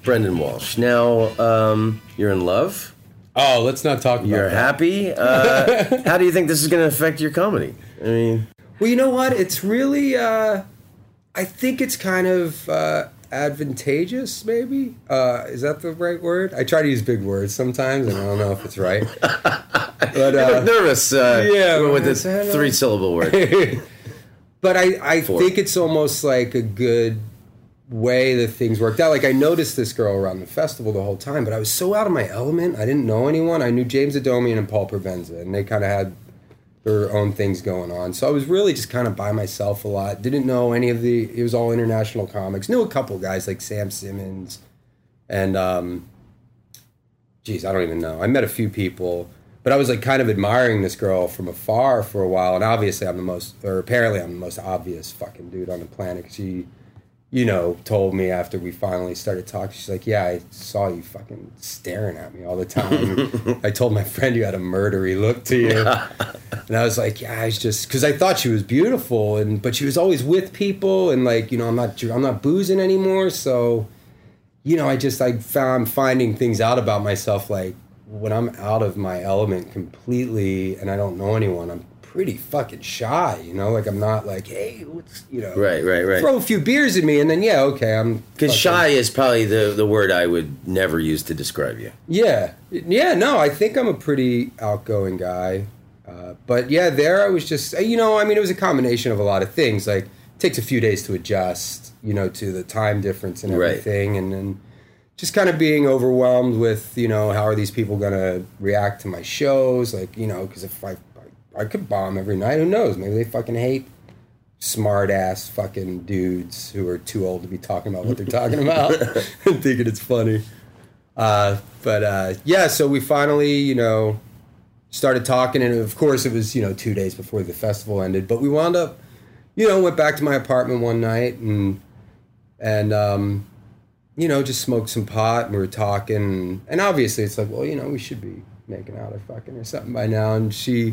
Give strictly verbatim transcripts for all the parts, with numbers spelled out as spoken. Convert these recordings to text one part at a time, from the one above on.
Brendan Walsh. Now, um, you're in love. Oh, let's not talk about You're that. happy. Uh, how do you think this is going to affect your comedy? I mean, well, you know what? It's really, uh, I think it's kind of uh, advantageous, maybe. Uh, is that the right word? I try to use big words sometimes, and I don't know if it's right. But, you uh, look nervous uh, yeah, with it's- this three-syllable word. But I, I Four. think it's almost like a good way that things worked out. Like, I noticed this girl around the festival the whole time, but I was so out of my element. I didn't know anyone. I knew James Adomian and Paul Provenza, and they kind of had their own things going on. So I was really just kind of by myself a lot. Didn't know any of the... It was all international comics. Knew a couple guys like Sam Simmons and... um geez, I don't even know. I met a few people... But I was like kind of admiring this girl from afar for a while, and obviously I'm the most, or apparently I'm the most obvious fucking dude on the planet. She, you know, told me after we finally started talking, she's like, yeah, I saw you fucking staring at me all the time. I told my friend you had a murdery look to you. And I was like, yeah, I was just, because I thought she was beautiful, and but she was always with people, and like, you know, I'm not, I'm not boozing anymore, so, you know, I just, I found finding things out about myself, like, when I'm out of my element completely and I don't know anyone, I'm pretty fucking shy, you know? Like, I'm not like, hey, what's, you know... Right, right, right. Throw a few beers at me, and then, yeah, okay, I'm... Because fucking- shy is probably the, the word I would never use to describe you. Yeah. Yeah, no, I think I'm a pretty outgoing guy. Uh, but, yeah, there I was just... You know, I mean, it was a combination of a lot of things. Like, it takes a few days to adjust, you know, to the time difference and Right. everything, and then... Just kind of being overwhelmed with, you know, how are these people going to react to my shows? Like, you know, because if I, I could bomb every night, who knows? Maybe they fucking hate smart-ass fucking dudes who are too old to be talking about what they're talking about and thinking it's funny. Uh, but, uh, yeah, so we finally, you know, started talking. And, of course, it was, you know, two days before the festival ended. But we wound up, you know, went back to my apartment one night and, and, um... you know, just smoked some pot and we were talking. And obviously it's like, well, you know, we should be making out or fucking or something by now. And she,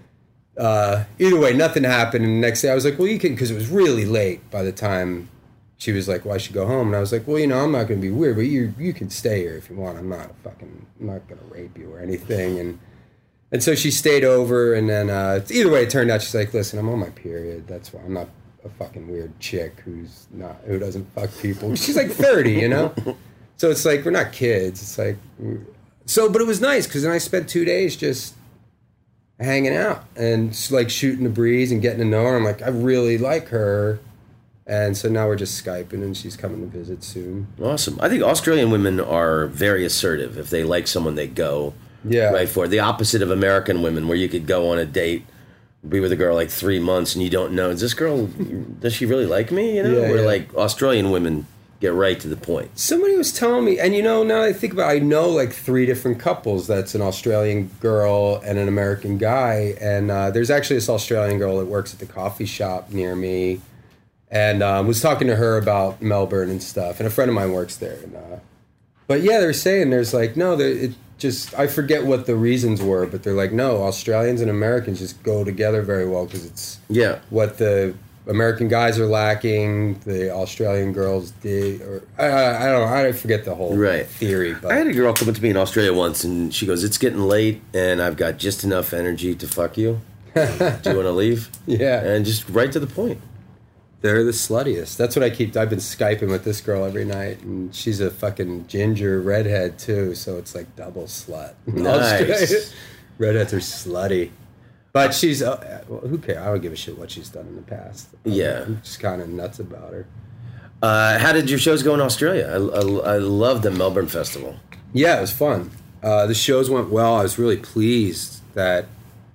uh, either way, nothing happened. And the next day I was like, well, you can, because it was really late by the time she was like, well, I should go home. And I was like, well, you know, I'm not going to be weird, but you you can stay here if you want. I'm not a fucking, I'm not going to rape you or anything. And and so she stayed over. And then uh, either way, it turned out she's like, listen, I'm on my period. That's why I'm not a fucking weird chick who's not, who doesn't fuck people. She's like thirty, you know? So it's like, we're not kids. It's like, so, but it was nice because then I spent two days just hanging out and just like shooting the breeze and getting to know her. I'm like, I really like her. And so now we're just Skyping and she's coming to visit soon. Awesome. I think Australian women are very assertive. If they like someone, they go Yeah. right for it. The opposite of American women, where you could go on a date, be with a girl like three months and you don't know, is this girl, does she really like me? You know, Yeah, where yeah. like Australian women get right to the point. Somebody was telling me, and you know, now that I think about it, I know like three different couples. That's an Australian girl and an American guy. And uh, there's actually this Australian girl that works at the coffee shop near me. And um, was talking to her about Melbourne and stuff. And a friend of mine works there. And, uh, but yeah, they're saying there's like, no, there, it just, I forget what the reasons were, but they're like, no, Australians and Americans just go together very well because it's Yeah. what the American guys are lacking, the Australian girls did, or I, I, I don't know, I forget the whole Right. theory. But I had a girl come up to me in Australia once and she goes, it's getting late and I've got just enough energy to fuck you. Do you want to leave? Yeah. And just right to the point. They're the sluttiest. That's what I keep. I've been Skyping with this girl every night, and she's a fucking ginger redhead too, so it's like double slut. Nice. Redheads are slutty, but she's uh, well, who cares? I don't give a shit what she's done in the past. I'm, Yeah. I'm just kind of nuts about her. Uh, how did your shows go in Australia? I, I, I love the Melbourne Festival. Yeah, it was fun. Uh, the shows went well. I was really pleased that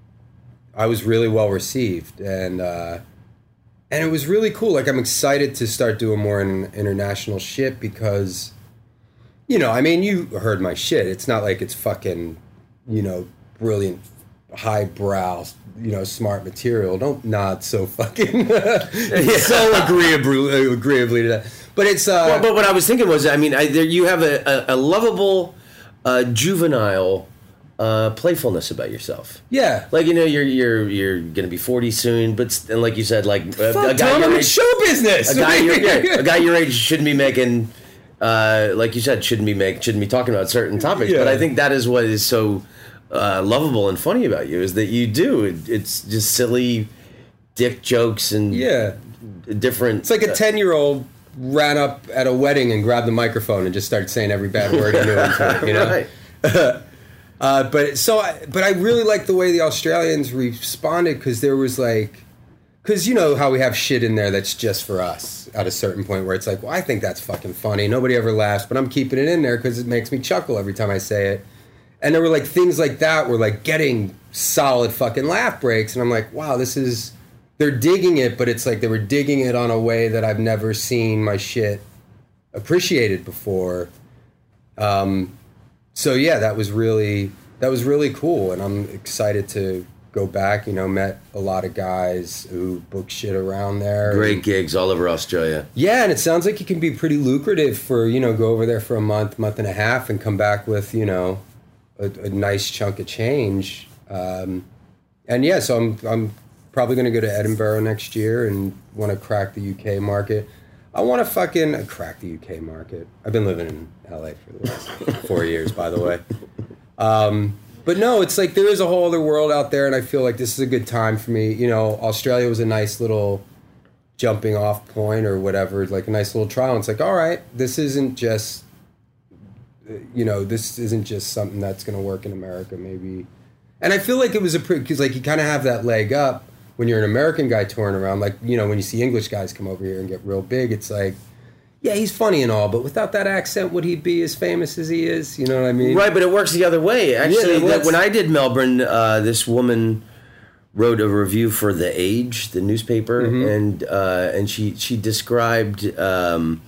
I was really well received, and uh, and it was really cool. Like, I'm excited to start doing more in, international shit because, you know, I mean, you heard my shit. It's not like it's fucking, you know, brilliant, highbrow, you know, smart material. Don't nod so fucking so agreeably, agreeably to that. But it's uh, Well, but what I was thinking was, I mean, I, there, you have a, a, a lovable, uh, juvenile uh, playfulness about yourself. yeah. Like, you know, you're you're you're gonna be forty soon, but st- and like you said, like a, Fuck, a guy Tom, your I'm in age, show business. a guy your yeah, a guy your age shouldn't be making uh, like you said, shouldn't be make shouldn't be talking about certain topics. Yeah. But I think that is what is so uh, lovable and funny about you is that you do. It, it's just silly dick jokes and Yeah. different. It's like a ten-year-old ran up at a wedding and grabbed the microphone and just started saying every bad word he knew into it, you know? Right. uh, but so, I, but I really like the way the Australians responded because there was like, because you know how we have shit in there that's just for us at a certain point where it's like, well, I think that's fucking funny. Nobody ever laughs, but I'm keeping it in there because it makes me chuckle every time I say it. And there were like things like that were like getting solid fucking laugh breaks, and I'm like, wow, this is. They're digging it, but it's like they were digging it on a way that I've never seen my shit appreciated before. Um, so yeah, that was really that was really cool, and I'm excited to go back. You know, met a lot of guys who book shit around there. Great and, gigs all over Australia. yeah, and it sounds like it can be pretty lucrative for you know go over there for a month, month and a half, and come back with you know a, a nice chunk of change. Um, and yeah, so I'm I'm. Probably going to go to Edinburgh next year and want to crack the U K market. I want to fucking uh, crack the U K market. I've been living in L A for the last four years, by the way. Um, but no, it's like there is a whole other world out there, and I feel like this is a good time for me. You know, Australia was a nice little jumping off point or whatever, like a nice little trial. And it's like, all right, this isn't just, you know, this isn't just something that's going to work in America, maybe. And I feel like it was a pretty, because like you kind of have that leg up when you're an American guy touring around, like, you know, when you see English guys come over here and get real big, it's like, yeah, he's funny and all, but without that accent, would he be as famous as he is? You know what I mean? Right, but it works the other way. Actually, Yeah, well, that, when I did Melbourne, uh, this woman wrote a review for The Age, the newspaper, Mm-hmm. and uh, and she she described um,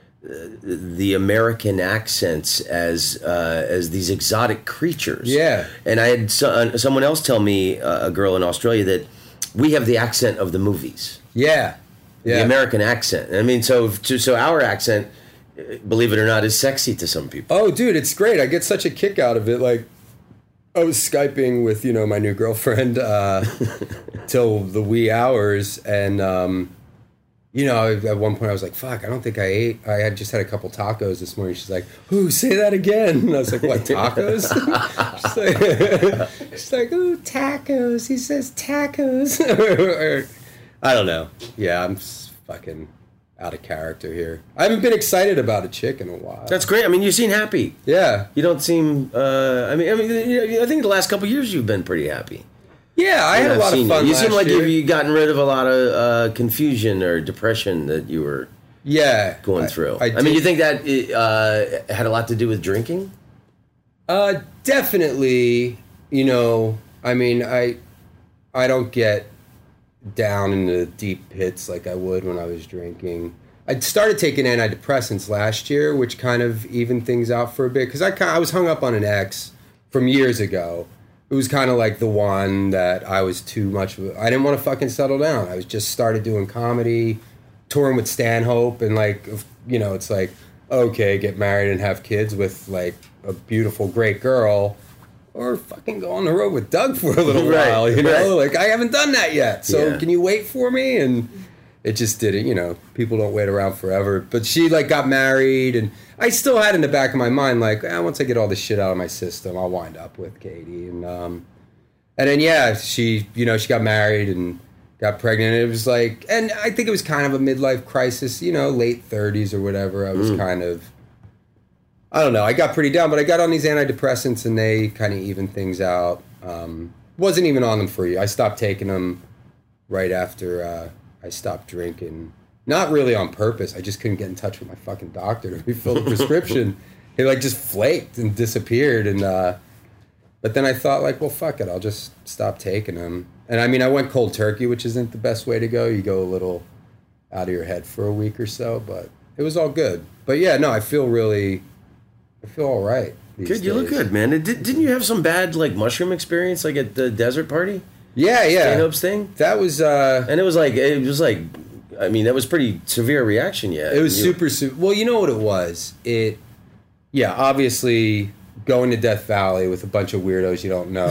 the American accents as uh, as these exotic creatures. Yeah. And I had so, someone else tell me, uh, a girl in Australia, that we have the accent of the movies. Yeah. Yeah. The American accent. I mean, so so our accent, believe it or not, is sexy to some people. Oh, dude, it's great. I get such a kick out of it. Like, I was Skyping with, you know, my new girlfriend uh, till the wee hours. And, um, you know, at one point I was like, fuck, I don't think I ate. I had just had a couple tacos this morning. She's like, ooh, say that again. And I was like, what, tacos? she's like, she's like, ooh, tacos. He says tacos. I don't know. Yeah, I'm just fucking out of character here. I haven't been excited about a chick in a while. That's great. I mean, you seem happy. Yeah. You don't seem. Uh, I mean, I mean, I think the last couple of years you've been pretty happy. Yeah, I You had know, a lot I've of seen fun You, you last seem like year. you've you gotten rid of a lot of uh, confusion or depression that you were Yeah. going I- through. I I, mean, did- you think that it, uh, had a lot to do with drinking? Uh, definitely. You know, I mean, I, I don't get down in the deep pits like I would when I was drinking. I started taking antidepressants last year, which kind of evened things out for a bit because I kind I was hung up on an ex from years ago. It was kind of like the one that I was too much of a, I didn't want to fucking settle down. I was just started doing comedy, touring with Stanhope, and like, you know, it's like, okay, get married and have kids with like a beautiful, great girl, or fucking go on the road with Doug for a little Right, while, you know? right. Like, I haven't done that yet, so Yeah. can you wait for me? And it just didn't, you know, people don't wait around forever. But she, like, got married, and I still had in the back of my mind, like, eh, once I get all this shit out of my system, I'll wind up with Katie. And, um, and then, yeah, she, you know, she got married and got pregnant. It was like, and I think it was kind of a midlife crisis, you know, late thirties or whatever. I was Mm. kind of, I don't know, I got pretty down, but I got on these antidepressants and they kind of evened things out. Um, wasn't even on them for you. I stopped taking them right after uh, I stopped drinking. Not really on purpose. I just couldn't get in touch with my fucking doctor to refill the prescription. It like just flaked and disappeared. And uh, but then I thought like, well, fuck it. I'll just stop taking them. And I mean, I went cold turkey, which isn't the best way to go. You go a little out of your head for a week or so, but it was all good. But yeah, no, I feel really, I feel all right. these Good, you look days. good, man. Did, didn't you have some bad like mushroom experience, like at the desert party, Yeah, yeah. Stanhope's thing? That was. uh And it was like it was like, I mean, that was pretty severe reaction. Yeah, It was You- super, super. Well, you know what it was. It, yeah, obviously going to Death Valley with a bunch of weirdos you don't know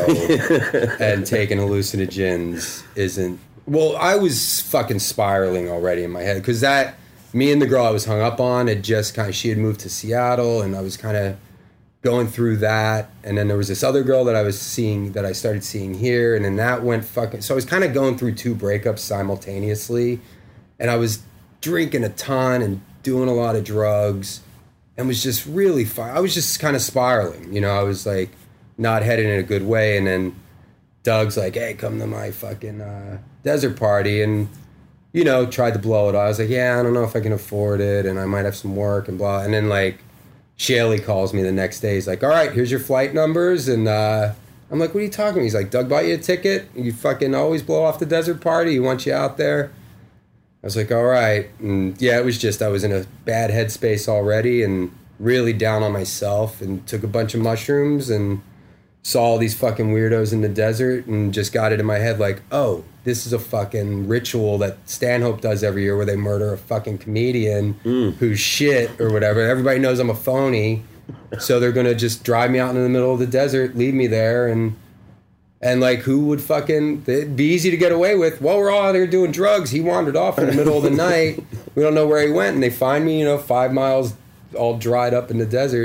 and taking hallucinogens isn't. Well, I was fucking spiraling already in my head because that me and the girl I was hung up on had just kind of, she had moved to Seattle, and I was kind of going through that. And then there was this other girl that I was seeing, that I started seeing here, and then that went fucking, so I was kind of going through two breakups simultaneously, and I was drinking a ton and doing a lot of drugs, and was just really fine. I was just kind of spiraling, you know, I was like not headed in a good way. And then Doug's like, hey, come to my fucking uh, desert party, and you know, tried to blow it off. I was like, yeah, I don't know if I can afford it, and I might have some work and blah. And then like Shaley calls me the next day. He's like, all right, here's your flight numbers. And uh, I'm like, what are you talking about? He's like, Doug bought you a ticket. You fucking always blow off the desert party. He wants you out there. I was like, all right. And yeah, it was just, I was in a bad headspace already and really down on myself, and took a bunch of mushrooms and saw all these fucking weirdos in the desert, and just got it in my head like, oh, this is a fucking ritual that Stanhope does every year where they murder a fucking comedian mm. who's shit or whatever. Everybody knows I'm a phony, so they're gonna just drive me out into the middle of the desert, leave me there, and and like, who would fucking, it'd be easy to get away with. Well, we're all out here doing drugs. He wandered off in the middle of the night. We don't know where he went, and they find me, you know, five miles all dried up in the desert.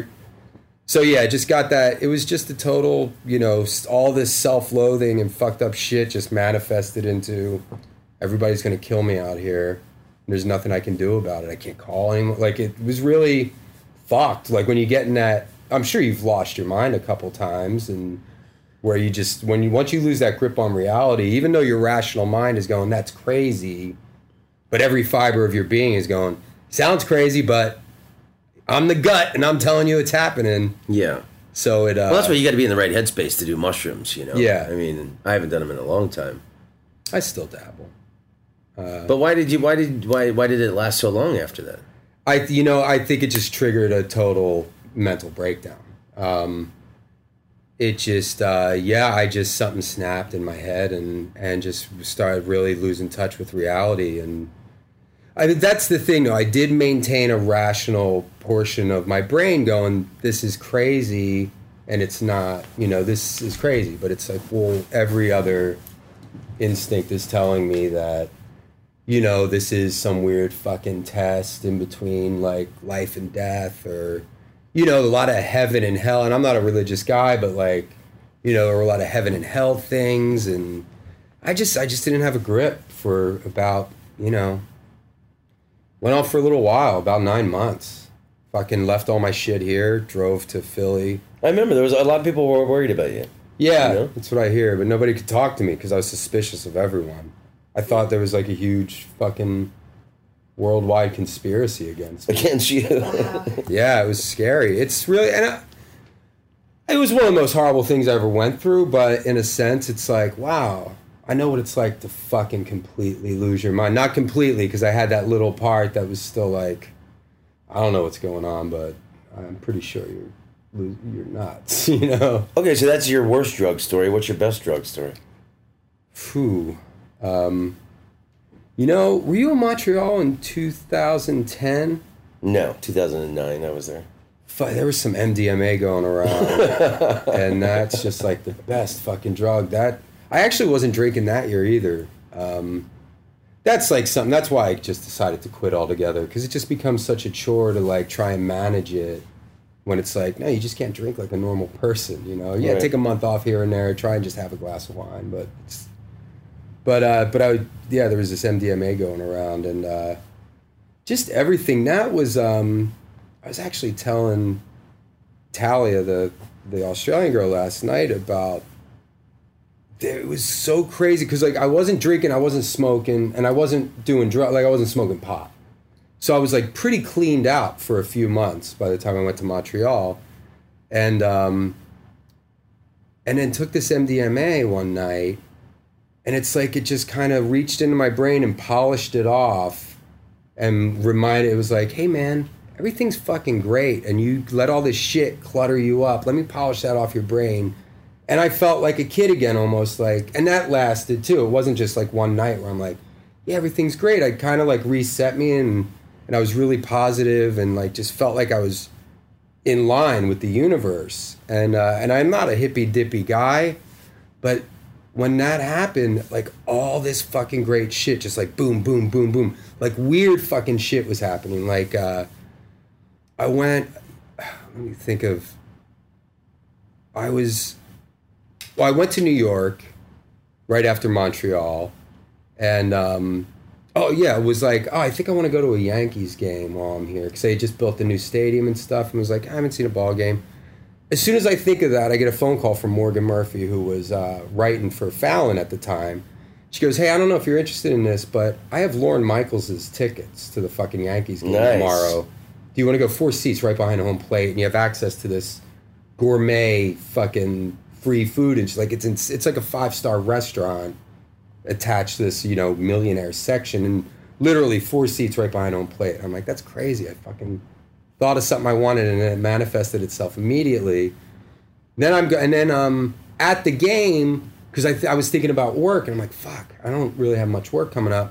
So yeah, I just got that. It was just a total, you know, all this self-loathing and fucked up shit just manifested into everybody's going to kill me out here. There's nothing I can do about it. I can't call anyone. Like, it was really fucked. Like, when you get in that, I'm sure you've lost your mind a couple times, and where you just, when you, once you lose that grip on reality, even though your rational mind is going, that's crazy, but every fiber of your being is going, sounds crazy, but I'm the gut, and I'm telling you it's happening. Yeah. So it. Uh, well, that's why you got to be in the right headspace to do mushrooms. You know. Yeah. I mean, I haven't done them in a long time. I still dabble. Uh, but why did you? Why did why why did it last so long after that? I you know I think it just triggered a total mental breakdown. Um, it just uh, yeah, I just something snapped in my head, and and just started really losing touch with reality. And I mean, that's the thing, though. I did maintain a rational portion of my brain going, this is crazy, and it's not, you know, this is crazy. But it's like, well, every other instinct is telling me that, you know, this is some weird fucking test in between, like, life and death, or, you know, a lot of heaven and hell. And I'm not a religious guy, but, like, you know, there were a lot of heaven and hell things. And I just, I just didn't have a grip for about, you know... Went off for a little while, about nine months. Fucking left all my shit here, drove to Philly. I remember there was a lot of people were worried about you. Yeah, you know? That's what I hear, but nobody could talk to me because I was suspicious of everyone. I thought there was like a huge fucking worldwide conspiracy against me. Against you. Yeah, it was scary. It's really, and I, it was one of the most horrible things I ever went through, but in a sense, it's like, wow. I know what it's like to fucking completely lose your mind. Not completely, because I had that little part that was still like, I don't know what's going on, but I'm pretty sure you're you're nuts, you know? Okay, so that's your worst drug story. What's your best drug story? Phew. Um, you know, were you in Montreal in two thousand ten? No, two thousand nine, I was there. Fuck, there was some M D M A going around, and that's just like the best fucking drug. That... I actually wasn't drinking that year either. Um, that's like something, that's why I just decided to quit altogether, because it just becomes such a chore to like try and manage it when it's like, no, you just can't drink like a normal person, you know? Yeah, right. Take a month off here and there, try and just have a glass of wine, but it's, but, uh, but I would, yeah, there was this M D M A going around, and uh, just everything. That was, um, I was actually telling Talia, the, the Australian girl, last night about, it was so crazy because like I wasn't drinking, I wasn't smoking, and I wasn't doing drugs, like I wasn't smoking pot. So I was like pretty cleaned out for a few months by the time I went to Montreal, and um, and then took this M D M A one night, and it's like it just kind of reached into my brain and polished it off, and reminded, it was like, hey man, everything's fucking great, and you let all this shit clutter you up. Let me polish that off your brain. And I felt like a kid again, almost like, and that lasted too. It wasn't just like one night where I'm like, yeah, everything's great. I kind of like reset me, and and I was really positive, and like just felt like I was in line with the universe. And uh, and I'm not a hippy dippy guy, but when that happened, like all this fucking great shit, just like boom, boom, boom, boom, like weird fucking shit was happening. Like uh, I went, let me think of, I was, well, I went to New York right after Montreal, and um, oh yeah, it was like, oh, I think I want to go to a Yankees game while I'm here, because they just built the new stadium and stuff, and was like, I haven't seen a ball game. As soon as I think of that, I get a phone call from Morgan Murphy, who was uh, writing for Fallon at the time. She goes, hey, I don't know if you're interested in this, but I have Lorne Michaels' tickets to the fucking Yankees game nice. tomorrow. Do you want to go four seats right behind home plate, and you have access to this gourmet fucking free food? And she's like, it's in, it's like a five-star restaurant attached to this, you know, millionaire section, and literally four seats right behind home plate. I'm like, that's crazy. I fucking thought of something I wanted, and then it manifested itself immediately. Then I'm go- and then um at the game, because I th- I was thinking about work, and I'm like, fuck, I don't really have much work coming up.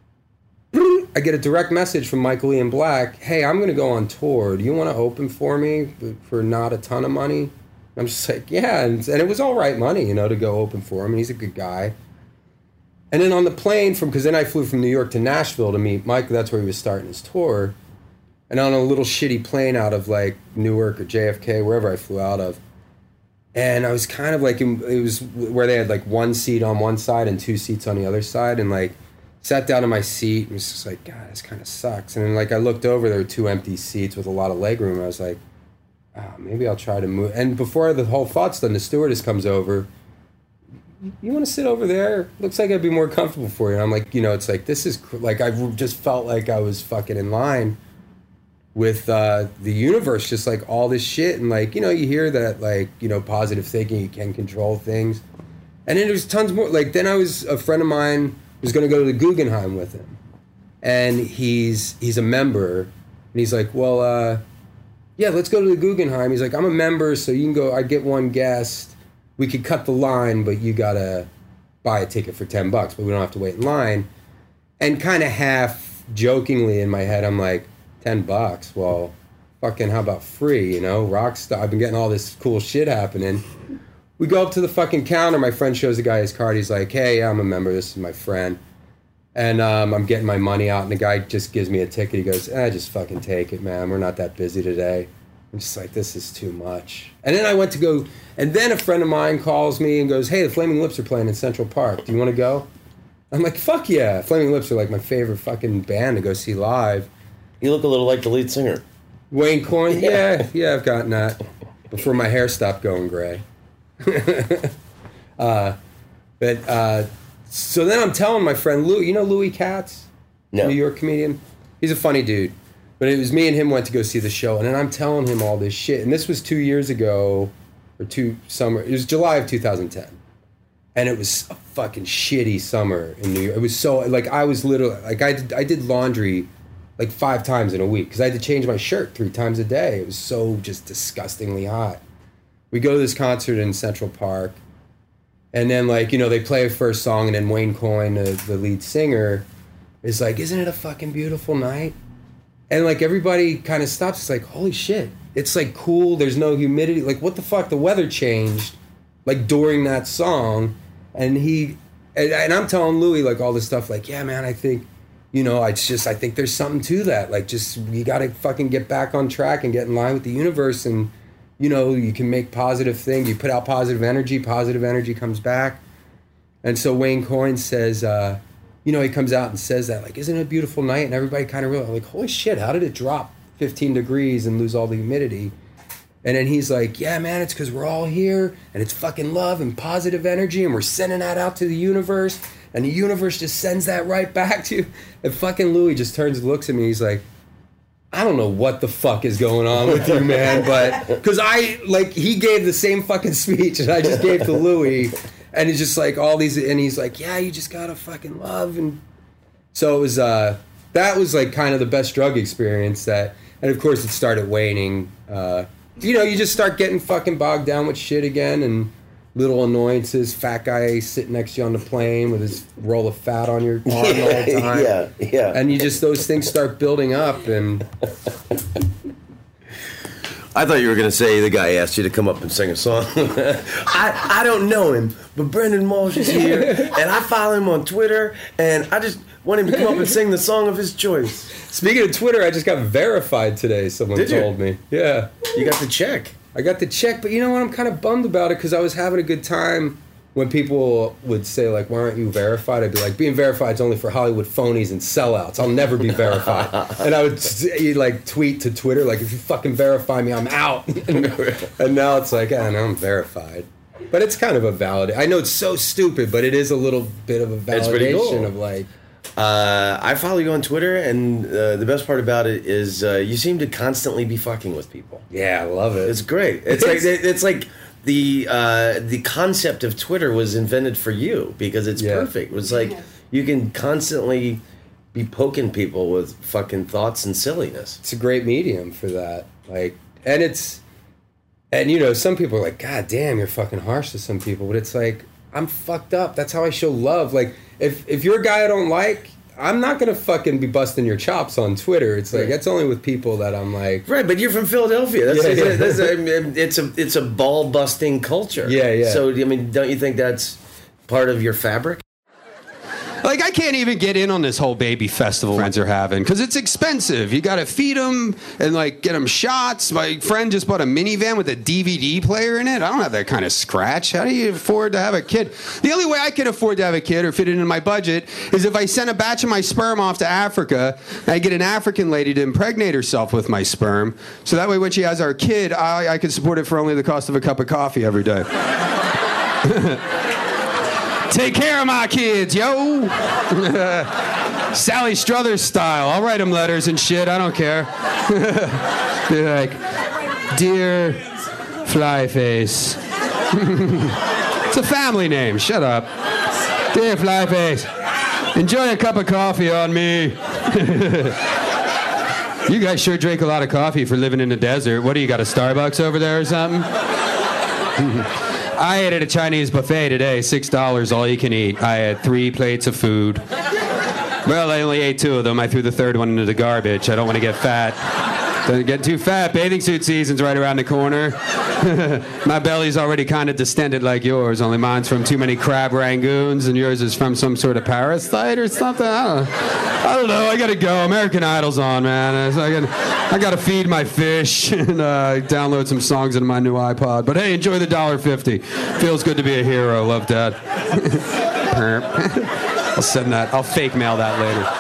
I get a direct message from Michael Ian Black. Hey, I'm going to go on tour. Do you want to open for me for not a ton of money? I'm just like, yeah, and, and it was all right money, you know, to go open for him. And he's a good guy. And then on the plane from, because then I flew from New York to Nashville to meet Mike. That's where he was starting his tour. And on a little shitty plane out of like Newark or J F K, wherever I flew out of. And I was kind of like, in, it was where they had like one seat on one side and two seats on the other side. And like, sat down in my seat and was just like, God, this kind of sucks. And then like, I looked over, there were two empty seats with a lot of leg room. I was like, oh, maybe I'll try to move. And before the whole thought's done, the stewardess comes over. You want to sit over there? Looks like I'd be more comfortable for you. And I'm like, you know, it's like, this is, cr- like, I just felt like I was fucking in line with uh, the universe, just like all this shit. And like, you know, you hear that, like, you know, positive thinking, you can control things. And then there's tons more. Like, then I was, a friend of mine was going to go to the Guggenheim with him. And he's he's a member. And he's like, well, uh, yeah, let's go to the Guggenheim. He's like, I'm a member, so you can go, I get one guest. We could cut the line, but you got to buy a ticket for ten bucks, but we don't have to wait in line. And kind of half jokingly in my head, I'm like, ten bucks? Well, fucking how about free, you know? Rockstar. I've been getting all this cool shit happening. We go up to the fucking counter. My friend shows the guy his card. He's like, hey, I'm a member. This is my friend. And um, I'm getting my money out, and the guy just gives me a ticket. He goes, eh, just fucking take it, man. We're not that busy today. I'm just like, this is too much. And then I went to go, and then a friend of mine calls me and goes, hey, the Flaming Lips are playing in Central Park. Do you want to go? I'm like, fuck yeah. Flaming Lips are like my favorite fucking band to go see live. You look a little like the lead singer. Wayne Coyne? Yeah, yeah, I've gotten that. Before my hair stopped going gray. uh, but, uh, so then I'm telling my friend Louis, you know Louis Katz? No. New York comedian? He's a funny dude. But it was me and him went to go see the show, and then I'm telling him all this shit. And this was two years ago, or two summer. It was July of two thousand ten, and it was a fucking shitty summer in New York. It was so like I was literally like I did, I did laundry like five times in a week because I had to change my shirt three times a day. It was so just disgustingly hot. We go to this concert in Central Park, and then like you know they play a first song, and then Wayne Coyne, the, the lead singer, is like, "Isn't it a fucking beautiful night?" And like everybody kind of stops. It's like, holy shit. It's like cool. There's no humidity. Like what the fuck? The weather changed like during that song. And he, and, and I'm telling Louis like all this stuff like, yeah, man, I think, you know, it's just, I think there's something to that. Like just, you got to fucking get back on track and get in line with the universe. And, you know, you can make positive things. You put out positive energy, positive energy comes back. And so Wayne Coyne says, uh, you know, he comes out and says that, like, isn't it a beautiful night? And everybody kind of realized, like, holy shit, how did it drop fifteen degrees and lose all the humidity? And then he's like, yeah, man, it's because we're all here, and it's fucking love and positive energy, and we're sending that out to the universe, and the universe just sends that right back to you. And fucking Louis just turns and looks at me, he's like, I don't know what the fuck is going on with you, man, but, because I, like, he gave the same fucking speech that I just gave to Louis. And he's just like all these, and he's like, yeah, you just gotta fucking love. And so it was, uh, that was like kind of the best drug experience that, and of course it started waning. Uh, you know, you just start getting fucking bogged down with shit again and little annoyances. Fat guy sitting next to you on the plane with his roll of fat on your arm all the time. Yeah, yeah. And you just, those things start building up and. I thought you were going to say the guy asked you to come up and sing a song. I, I don't know him, but Brendan Walsh is here, and I follow him on Twitter, and I just want him to come up and sing the song of his choice. Speaking of Twitter, I just got verified today, someone Did you? told me. Yeah. You got the check. I got the check, but you know what? I'm kind of bummed about it because I was having a good time when people would say, like, why aren't you verified? I'd be like, being verified is only for Hollywood phonies and sellouts. I'll never be verified. And I would, like, tweet to Twitter, like, if you fucking verify me, I'm out. And now it's like, ah, no, I'm verified. But it's kind of a valid. I know it's so stupid, but it is a little bit of a It's pretty validation cool. of, like... Uh, I follow you on Twitter, and uh, the best part about it is uh, you seem to constantly be fucking with people. Yeah, I love it. It's great. It's like it's like the uh, the concept of Twitter was invented for you because it's Yeah. perfect. It was like you can constantly be poking people with fucking thoughts and silliness. It's a great medium for that. Like, and it's, and you know, some people are like, God damn, you're fucking harsh to some people, but it's like, I'm fucked up. That's how I show love. Like, if if you're a guy I don't like, I'm not gonna fucking be busting your chops on Twitter. It's like Right. that's only with people that I'm like, Right, but you're from Philadelphia. That's, Yeah, that's, yeah. that's a, it's a it's a ball busting culture. Yeah, yeah. So I mean, don't you think that's part of your fabric? Like, I can't even get in on this whole baby festival friends are having because it's expensive. You got to feed them and, like, get them shots. My friend just bought a minivan with a D V D player in it. I don't have that kind of scratch. How do you afford to have a kid? The only way I can afford to have a kid or fit it in my budget is if I send a batch of my sperm off to Africa and I get an African lady to impregnate herself with my sperm. So that way when she has our kid, I, I can support it for only the cost of a cup of coffee every day. Take care of my kids, yo. Sally Struthers style. I'll write them letters and shit. I don't care. Be like, dear Flyface. It's a family name. Shut up. Dear Flyface, enjoy a cup of coffee on me. You guys sure drink a lot of coffee for living in the desert. What do you got, a Starbucks over there or something? I ate at a Chinese buffet today, six dollars all you can eat. I had three plates of food. Well, I only ate two of them. I threw the third one into the garbage. I don't want to get fat. Don't get too fat. Bathing suit season's right around the corner. My belly's already kind of distended like yours, only mine's from too many crab rangoons, and yours is from some sort of parasite or something. I don't know. I don't know. I gotta go. American Idol's on, man. I gotta, I gotta feed my fish and uh, download some songs into my new iPod. But hey, enjoy the one dollar fifty. Feels good to be a hero. Love that. Perp. I'll send that. I'll fake mail that later.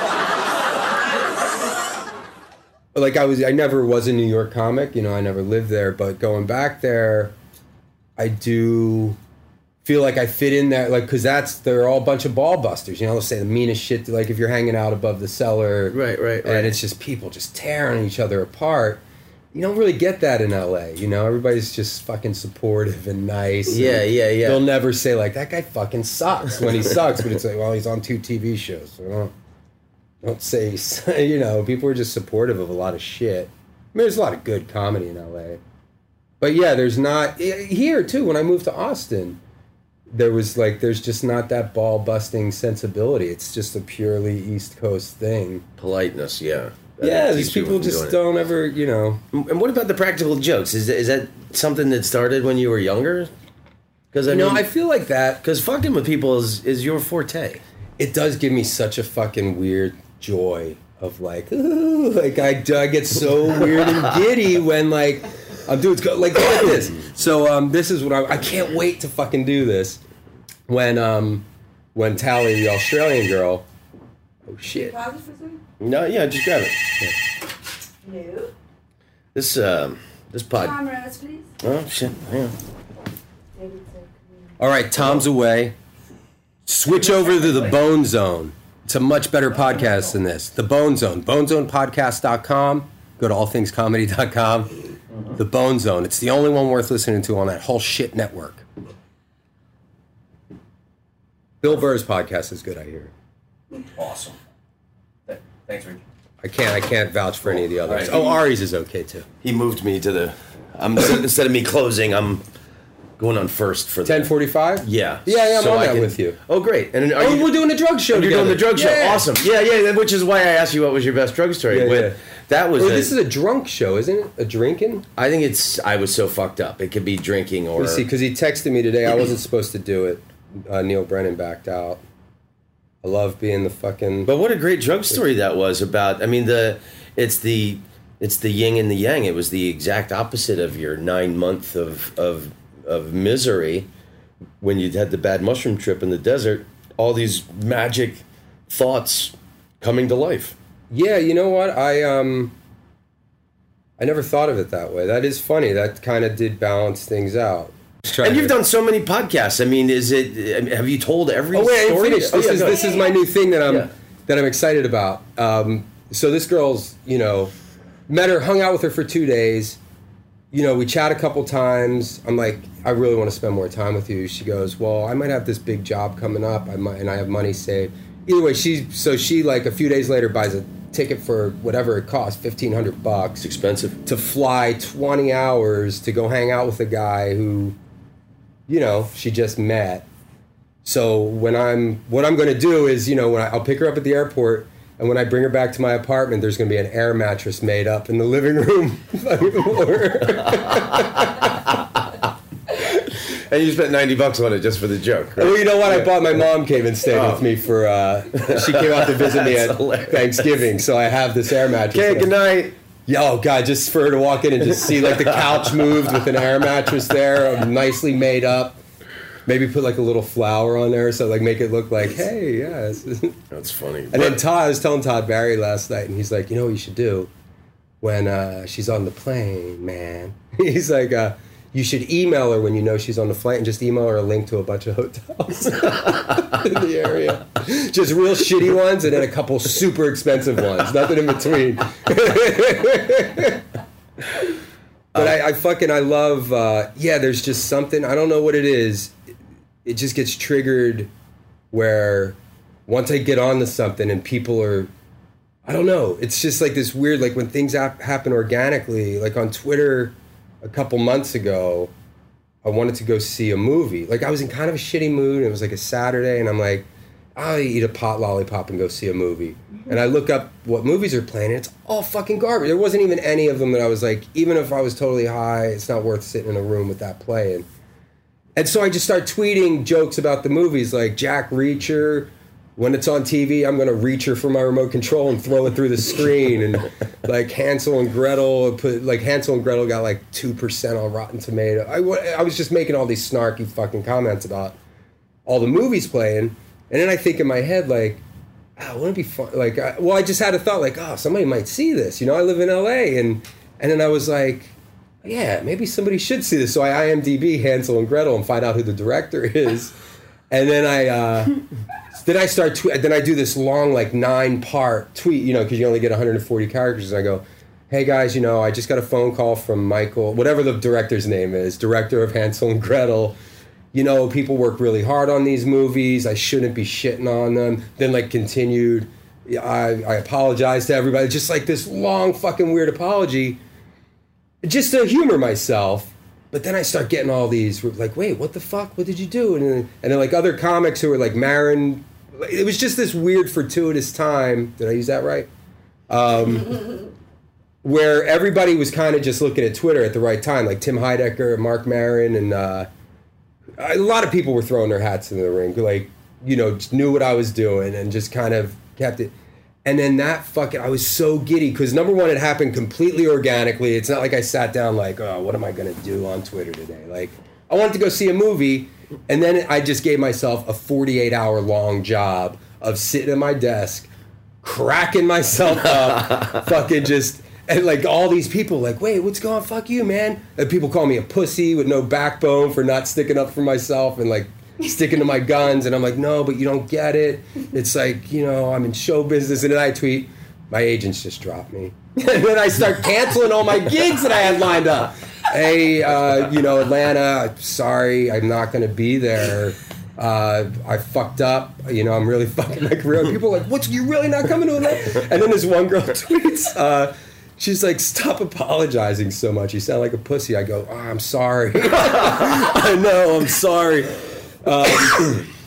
like I was, I never was a New York comic, you know, I never lived there, but going back there, I do feel like I fit in there, like, because that's, they're all a bunch of ball busters, you know, they'll say the meanest shit, like if you're hanging out above the cellar. Right, right, right. And it's just people just tearing each other apart. You don't really get that in L A, you know, everybody's just fucking supportive and nice. Yeah, and yeah, yeah. They'll never say, like, that guy fucking sucks when he sucks, but it's like, well, he's on two T V shows, so don't, don't say, you know, people are just supportive of a lot of shit. I mean, there's a lot of good comedy in L A. But yeah, there's not, here too, when I moved to Austin, there was like, there's just not that ball busting sensibility. It's just a purely East Coast thing. Politeness, yeah. That Yeah, keeps these people from just doing it. don't ever, you know. And what about the practical jokes? Is that, is that something that started when you were younger? Because I You know, mean, I feel like that. because fucking with people is, is your forte. It does give me such a fucking weird joy of like, ooh, like I, I get so weird and giddy when like, I'm doing like, like this. So um, this is what I, I can't wait to fucking do this. When um, when Tally, the Australian girl, oh shit. No, yeah, just grab it. No. This um, this pod. Cameras, please. Oh shit! Yeah. All right, Tom's away. Switch over to the Bone Zone. It's a much better podcast than this. The Bone Zone. bone zone podcast dot com. Go to all things comedy dot com. The Bone Zone. It's the only one worth listening to on that whole shit network. Bill Burr's podcast is good, I hear. Awesome. Thanks, Rick. I can't I can't vouch for any of the others. All right. Oh, Ari's is okay too. He moved me to the. I'm instead of me closing, I'm going on first for the ten forty-five? Yeah. Yeah, yeah, I'm So on I that can- with you. Oh, great. And are Oh, you, we're doing a drug show You're together. doing the drug show. Yeah. Awesome. Yeah, yeah. Which is why I asked you what was your best drug story. Yeah, When- yeah. That was. Well, a, this is a drunk show, isn't it? A drinking? I think it's. I was so fucked up. It could be drinking or. You see, because he texted me today. I wasn't supposed to do it. Uh, Neil Brennan backed out. I love being the fucking. But what a great drug story that was about. I mean, the it's the it's the yin and the yang. It was the exact opposite of your nine month of of of misery when you had the bad mushroom trip in the desert. All these magic thoughts coming to life. Yeah, you know what? I um I never thought of it that way. That is funny. That kind of did balance things out. And you've done so many podcasts. I mean, is it? Have you told every? Oh wait, I didn't story? finish. Oh, This yeah, is go this ahead. is my new thing that I'm Yeah. that I'm excited about. Um, so this girl's, you know, met her, hung out with her for two days. You know, we chat a couple times. I'm like, I really want to spend more time with you. She goes, well, I might have this big job coming up. I might, and I have money saved. Either way, she so she like a few days later buys a ticket for whatever it costs, fifteen hundred bucks. It's expensive. To fly twenty hours to go hang out with a guy who, you know, she just met. So when I'm, what I'm going to do is, you know, when I, I'll pick her up at the airport, and when I bring her back to my apartment, there's going to be an air mattress made up in the living room. And you spent ninety bucks on it just for the joke, right? Well, you know what? Yeah. I bought my mom came and stayed Oh. with me for. Uh, she came out to visit me That's at hilarious. Thanksgiving, so I have this air mattress. Okay, good night. Yeah, oh god, just for her to walk in and just see like the couch moved with an air mattress there, nicely made up. Maybe put like a little flower on there, so like make it look like, hey, yes. That's funny. And then Todd, I was telling Todd Barry last night, and he's like, you know what you should do when uh, she's on the plane, man? He's like, uh, you should email her when you know she's on the flight, and just email her a link to a bunch of hotels in the area. Just real shitty ones, and then a couple super expensive ones. Nothing in between. But I, I fucking, I love, uh, yeah, there's just something, I don't know what it is. It just gets triggered where once I get onto something and people are, I don't know, it's just like this weird, like when things hap- happen organically, like on Twitter a couple months ago, I wanted to go see a movie. Like I was in kind of a shitty mood, and it was like a Saturday, and I'm like, I'll eat a pot lollipop and go see a movie. And I look up what movies are playing, and it's all fucking garbage. There wasn't even any of them that I was like, even if I was totally high, it's not worth sitting in a room with that playing. And so I just start tweeting jokes about the movies, like Jack Reacher. When it's on T V, I'm going to reach her for my remote control and throw it through the screen. And like Hansel and Gretel, put like Hansel and Gretel got like two percent on Rotten Tomato. I, wa- I was just making all these snarky fucking comments about all the movies playing. And then I think in my head, like, oh, wouldn't it be fun? Like, I, well, I just had a thought, like, oh, somebody might see this. You know, I live in L A. And, and then I was like, yeah, maybe somebody should see this. So I I M D B Hansel and Gretel and find out who the director is. And then I, uh, then I start, tw- then I do this long, like nine part tweet, you know, because you only get one hundred forty characters. And I go, hey guys, you know, I just got a phone call from Michael, whatever the director's name is, director of Hansel and Gretel. You know, people work really hard on these movies. I shouldn't be shitting on them. Then like continued, I, I apologize to everybody. Just like this long fucking weird apology. Just to humor myself, but then I start getting all these like, wait, what the fuck? What did you do? And then, and then like other comics who were like Marin. It was just this weird fortuitous time. Did I use that right? Um, where everybody was kind of just looking at Twitter at the right time, like Tim Heidecker, Mark Maron, and uh, a lot of people were throwing their hats in the ring. Like, you know, just knew what I was doing and just kind of kept it. And then that fucking, I was so giddy because number one, it happened completely organically. It's not like I sat down like, oh, what am I going to do on Twitter today? Like, I wanted to go see a movie, and then I just gave myself a forty-eight hour long job of sitting at my desk, cracking myself up, fucking just, and like all these people like, wait, what's going on? Fuck you, man. And people call me a pussy with no backbone for not sticking up for myself and like, sticking to my guns, and I'm like, no, but you don't get it. It's like, you know, I'm in show business, and then I tweet, my agents just dropped me. And then I start canceling all my gigs that I had lined up. Hey, uh, you know, Atlanta, sorry, I'm not going to be there. Uh, I fucked up. You know, I'm really fucking my career. And people are like, what, you really not coming to Atlanta? And then this one girl tweets, uh, she's like, stop apologizing so much. You sound like a pussy. I go, oh, I'm sorry. I know, I'm sorry. Um,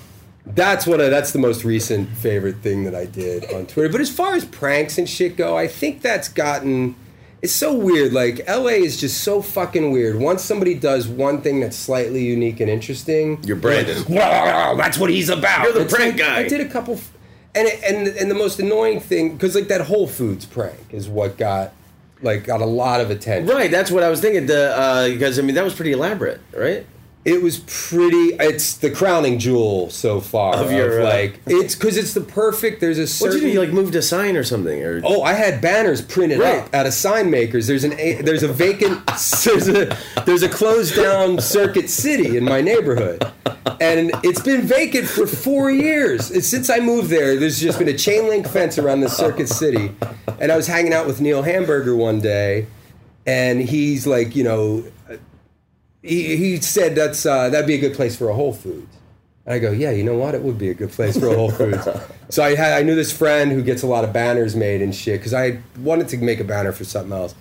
That's what I, that's the most recent favorite thing that I did on Twitter. But as far as pranks and shit go, I think that's gotten... It's so weird. Like, L A is just so fucking weird. Once somebody does one thing that's slightly unique and interesting... You're Brandon. Wow, that's what he's about. You're the It's prank like, guy. I did a couple... And, it, and, and the most annoying thing... Because, like, that Whole Foods prank is what got... Like, got a lot of attention. Right, that's what I was thinking. The uh, because, I mean, that was pretty elaborate, right? It was pretty... It's the crowning jewel so far. Of your, uh, like... It's because it's the perfect... There's a certain... What did you do? You, like, moved a sign or something? Or Oh, I had banners printed Right. up at a sign maker's. There's an a, there's a vacant there's a there's a closed down Circuit City in my neighborhood, and it's been vacant for four years. It's since I moved there. There's just been a chain link fence around the Circuit City, and I was hanging out with Neil Hamburger one day, and he's like, you know, he he said that's uh, that'd be a good place for a Whole Foods. And I go, yeah, you know what? It would be a good place for a Whole Foods. So I had I knew this friend who gets a lot of banners made and shit because I wanted to make a banner for something else.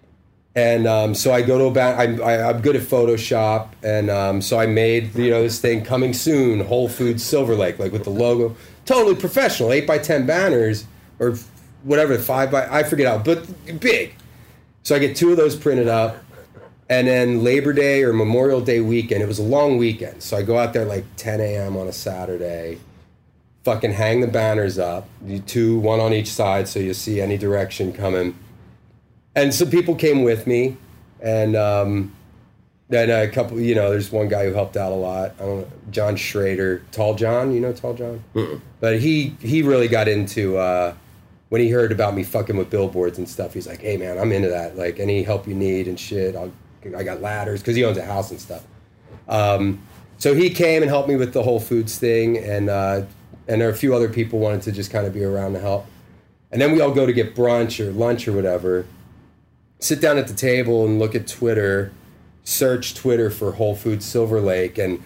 And um, so I go to a banner. I'm, I, I'm good at Photoshop, and um, so I made you know this thing coming soon, Whole Foods Silver Lake, like with the logo, totally professional, eight by ten banners or whatever, five by I forget how, but big. So I get two of those printed up. And then Labor Day or Memorial Day weekend, it was a long weekend. So I go out there like ten a.m. on a Saturday, fucking hang the banners up, you two, one on each side so you see any direction coming. And some people came with me. And um, then a couple, you know, there's one guy who helped out a lot. I don't know, John Schrader, Tall John, you know Tall John? Mm-mm. But he, he really got into, uh, when he heard about me fucking with billboards and stuff, he's like, hey man, I'm into that. Like any help you need and shit, I'll I got ladders because he owns a house and stuff. Um, so he came and helped me with the Whole Foods thing, and uh, and there are a few other people wanted to just kind of be around to help. And then we all go to get brunch or lunch or whatever. Sit down at the table and look at Twitter, search Twitter for Whole Foods Silver Lake, and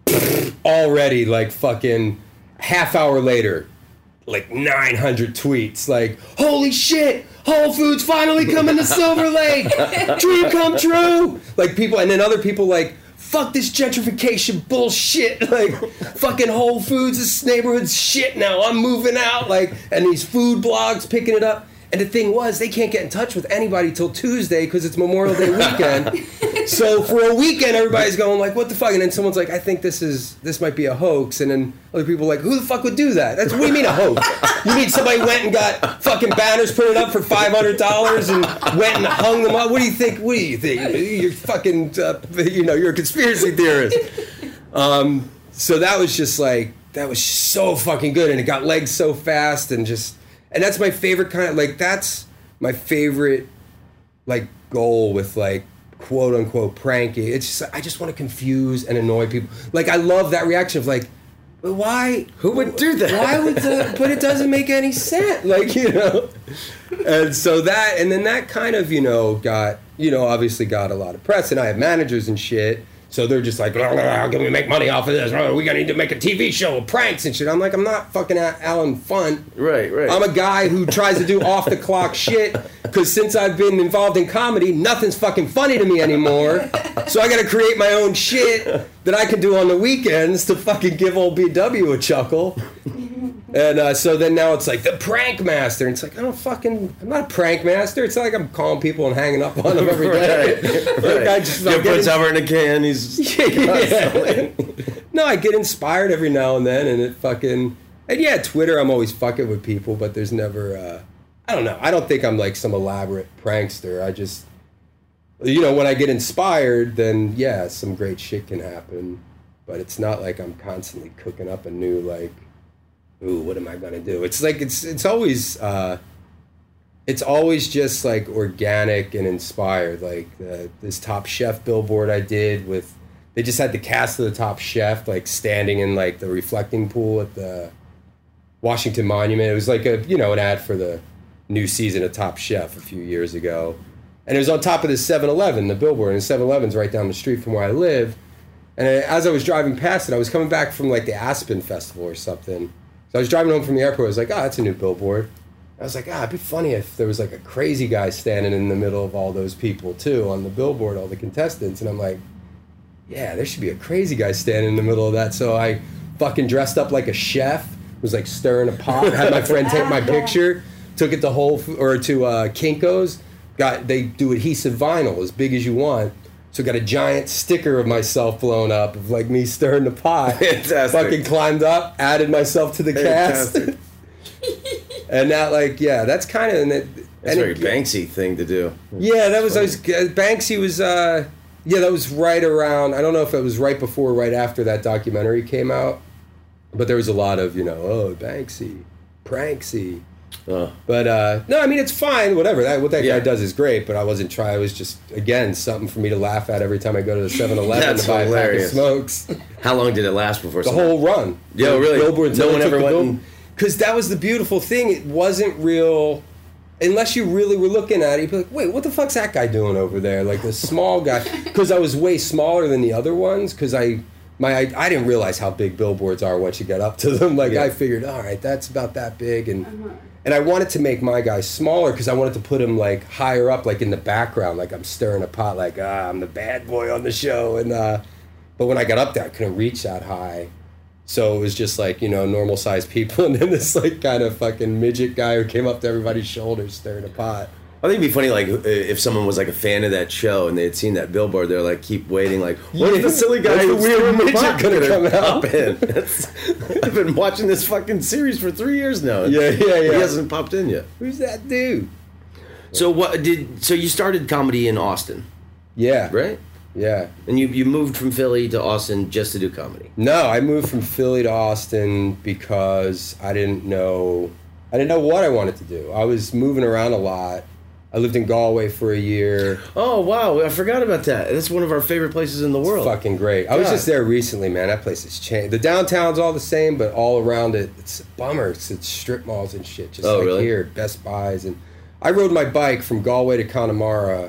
already like fucking half hour later, like nine hundred tweets, like, holy shit, Whole Foods finally coming to Silver Lake, dream come true. Like people, and then other people like, fuck this gentrification bullshit, like fucking Whole Foods, this neighborhood's shit now, I'm moving out, like, and these food blogs picking it up. And the thing was, they can't get in touch with anybody till Tuesday because it's Memorial Day weekend. So for a weekend, everybody's going like, "What the fuck?" And then someone's like, "I think this is this might be a hoax." And then other people are like, "Who the fuck would do that?" That's what do you mean a hoax? You mean somebody went and got fucking banners printed up for five hundred dollars and went and hung them up? What do you think? What do you think? You're fucking, uh, you know, you're a conspiracy theorist. Um, so that was just like that was so fucking good, and it got legs so fast, and just. And that's my favorite kind of, like, that's my favorite, like, goal with, like, quote-unquote pranking. It's just, I just want to confuse and annoy people. Like, I love that reaction of, like, but why? Who would do that? Why would the, but it doesn't make any sense. Like, you know. And so that, and then that kind of, you know, got, you know, obviously got a lot of press. And I have managers and shit. So they're just like, how can we make money off of this? Oh, we gotta need to make a T V show with pranks and shit. I'm like, I'm not fucking Alan Funt. Right, right. I'm a guy who tries to do off the clock shit because since I've been involved in comedy, nothing's fucking funny to me anymore. So I gotta create my own shit that I can do on the weekends to fucking give old B W a chuckle. And uh, so then now it's like the prank master. And it's like, I don't fucking, I'm not a prank master. It's not like I'm calling people and hanging up on them every day. Right, Like, right. I just, Get puts over in a can. He's yeah. No, I get inspired every now and then, and it fucking, and yeah, Twitter, I'm always fucking with people, but there's never, uh, I don't know. I don't think I'm like some elaborate prankster. I just, you know, when I get inspired, then yeah, some great shit can happen. But it's not like I'm constantly cooking up a new, like, ooh, what am I gonna do? It's like it's it's always uh, it's always just like organic and inspired. Like the, this Top Chef billboard I did with, they just had the cast of the Top Chef like standing in like the reflecting pool at the Washington Monument. It was like a you know an ad for the new season of Top Chef a few years ago, and it was on top of the seven eleven, the billboard, and the seven eleven's right down the street from where I live. And as I was driving past it, I was coming back from like the Aspen Festival or something. So I was driving home from the airport. I was like, oh, that's a new billboard. I was like, ah, it'd be funny if there was like a crazy guy standing in the middle of all those people too on the billboard, all the contestants. And I'm like, yeah, there should be a crazy guy standing in the middle of that. So I fucking dressed up like a chef, was like stirring a pot, had my friend take my picture, took it to Whole F- or to uh, Kinko's, got they do adhesive vinyl as big as you want. So got a giant sticker of myself blown up of like me stirring the pot. Fantastic. Fucking climbed up, added myself to the Fantastic. cast. And that like, yeah, that's kind of... That's a very Banksy thing to do. Yeah, that was, I was Banksy was, uh, yeah, that was right around, I don't know if it was right before or right after that documentary came out, but there was a lot of, you know, oh, Banksy, Pranksy. Oh. But, uh, no, I mean, it's fine, whatever. That, what that Yeah. guy does is great, but I wasn't trying. It was just, again, something for me to laugh at every time I go to the seven eleven That's to buy hilarious. a pack of smokes. How long did it last before? The someone- whole run. Yo, really? Billboard until No they one took ever the went bill- and- Because that was the beautiful thing. It wasn't real... Unless you really were looking at it, you'd be like, wait, what the fuck's that guy doing over there? Like, the small guy. Because I was way smaller than the other ones, because I... My, I, I didn't realize how big billboards are once you get up to them. Like, Yeah. I figured, all right, that's about that big. And and I wanted to make my guy smaller because I wanted to put him, like, higher up, like, in the background. Like, I'm stirring a pot, like, ah, I'm the bad boy on the show. And uh, But when I got up there, I couldn't reach that high. So it was just like, you know, normal sized people, and then this like kind of fucking midget guy who came up to everybody's shoulders stirring a pot. I think it'd be funny, like, if someone was like a fan of that show and they had seen that billboard, they're like, keep waiting, like, when's Yeah. the silly guy When's the who's weird throwing the midget pot gonna come out? pop in? That's, I've been watching this fucking series for three years now. Yeah, yeah, yeah. He hasn't popped in yet. Who's that dude? So what did? So you started comedy in Austin, Yeah. right? Yeah. And you you moved from Philly to Austin just to do comedy. No, I moved from Philly to Austin because I didn't know I didn't know what I wanted to do. I was moving around a lot. I lived in Galway for a year. Oh wow, I forgot about that. That's one of our favorite places in the world. Fucking great. I was God. just there recently, man. That place has changed. The downtown's all the same, but all around it, it's a bummer. It's, it's strip malls and shit. Just Oh, like really? here, Best Buys. And I rode my bike from Galway to Connemara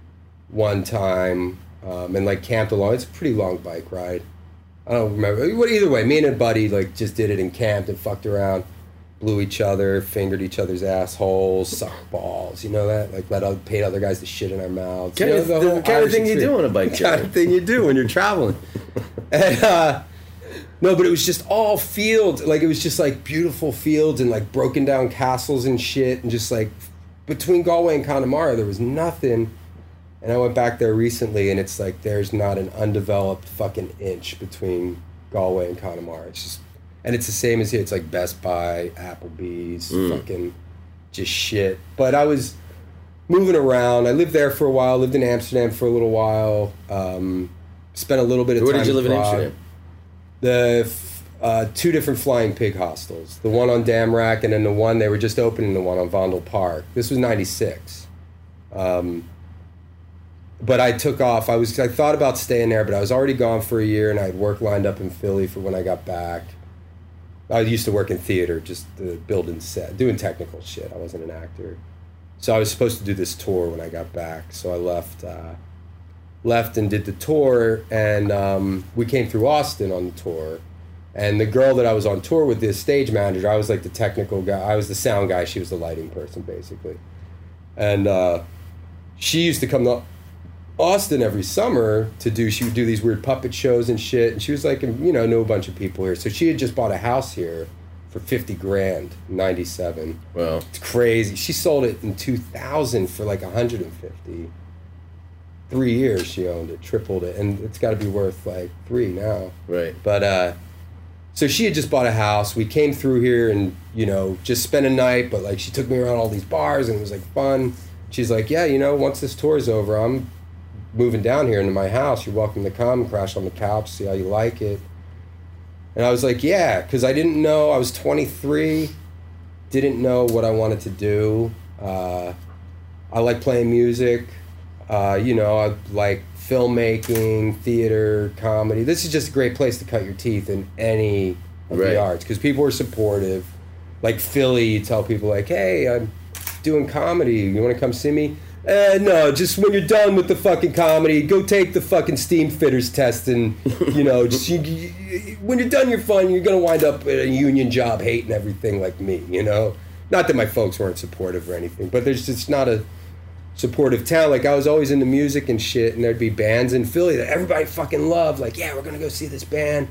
one time um, and like camped along. It's a pretty long bike ride. I don't remember. Well, either way, me and a buddy like just did it and camped and fucked around. Blew each other, fingered each other's assholes, sucked balls. You know that? Like let other, paid other guys to shit in our mouths. Kind you know, of- the the whole kind of Irish thing you do experience. on a bike The kind trip. of thing you do when you're traveling. And uh, no, but it was just all fields. Like it was just like beautiful fields and like broken down castles and shit. And just like between Galway and Connemara, there was nothing. And I went back there recently, and it's like there's not an undeveloped fucking inch between Galway and Connemara. It's just, and it's the same as here. It's like Best Buy, Applebee's, fucking just shit. But I was moving around. I lived there for a while. Lived in Amsterdam for a little while. Um, spent a little bit of Where time. did you live in Prague. Amsterdam? The f- uh, two different Flying Pig hostels. The one on Damrak, and then the one they were just opening. The one on Vondel Park. This was ninety-six. Um, but I took off. I was I thought about staying there, but I was already gone for a year, and I had work lined up in Philly for when I got back. I used to work in theater, just uh, building set, doing technical shit. I wasn't an actor, so I was supposed to do this tour when I got back. So I left, uh, left and did the tour, and um, we came through Austin on the tour. And the girl that I was on tour with, the stage manager, I was like the technical guy. I was the sound guy. She was the lighting person, basically. And uh, she used to come to Austin every summer to do, she would do these weird puppet shows and shit. And she was like, you know, knew a bunch of people here. So she had just bought a house here for fifty grand in ninety-seven. Wow. It's crazy. She sold it in two thousand for like one hundred fifty. Three years she owned it, tripled it. And it's got to be worth like three now. Right. But, uh, so she had just bought a house. We came through here and, you know, just spent a night, but like she took me around all these bars and it was like fun. She's like, yeah, you know, once this tour's over, I'm moving down here into my house. You're welcome to come, crash on the couch, see how you like it. And I was like, yeah, because I didn't know, I was twenty-three, didn't know what I wanted to do. Uh, I like playing music. Uh, you know, I like filmmaking, theater, comedy. This is just a great place to cut your teeth in any of Right. the arts because people are supportive. Like Philly, you tell people like, hey, I'm doing comedy. You want to come see me? Uh, no, just when you're done with the fucking comedy, go take the fucking steam fitters test and, you know, just you, you, when you're done your fun, you're going to wind up at a union job hating everything like me, you know? Not that my folks weren't supportive or anything, but there's just not a supportive town. Like, I was always into music and shit, and there'd be bands in Philly that everybody fucking loved. Like, yeah, we're going to go see this band.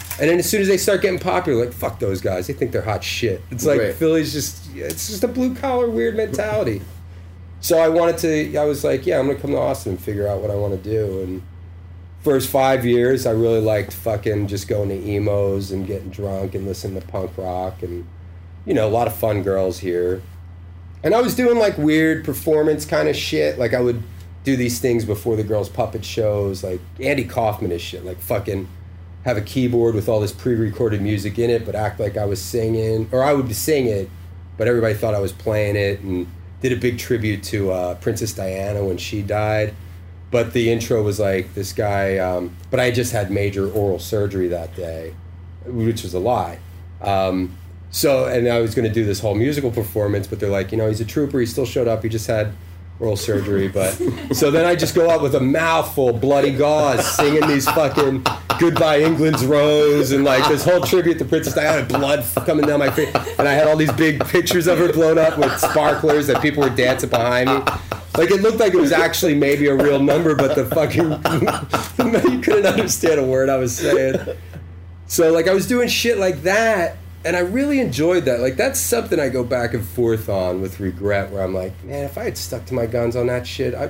And then as soon as they start getting popular, like, fuck those guys. They think they're hot shit. It's like Right. Philly's just, it's just a blue collar weird mentality. So I wanted to, I was like, yeah, I'm going to come to Austin and figure out what I want to do. And first five years, I really liked fucking just going to emos and getting drunk and listening to punk rock and, you know, a lot of fun girls here. And I was doing like weird performance kind of shit. Like I would do these things before the girls' puppet shows, like Andy Kaufman-ish shit, like fucking have a keyboard with all this pre-recorded music in it, but act like I was singing, or I would sing it, but everybody thought I was playing it, and did a big tribute to uh, Princess Diana when she died. But the intro was like this guy, um, but I just had major oral surgery that day, which was a lie. Um, so, and I was going to do this whole musical performance, but they're like, you know, he's a trooper, he still showed up, he just had oral surgery. But so then I just go out with a mouthful of bloody gauze singing these fucking Goodbye England's Rose and like this whole tribute to Princess Diana, blood coming down my face, and I had all these big pictures of her blown up with sparklers that people were dancing behind me. Like it looked like it was actually maybe a real number, but the fucking you couldn't understand a word I was saying. So like I was doing shit like that, and I really enjoyed that. Like that's something I go back and forth on with regret, where I'm like, man, if I had stuck to my guns on that shit, I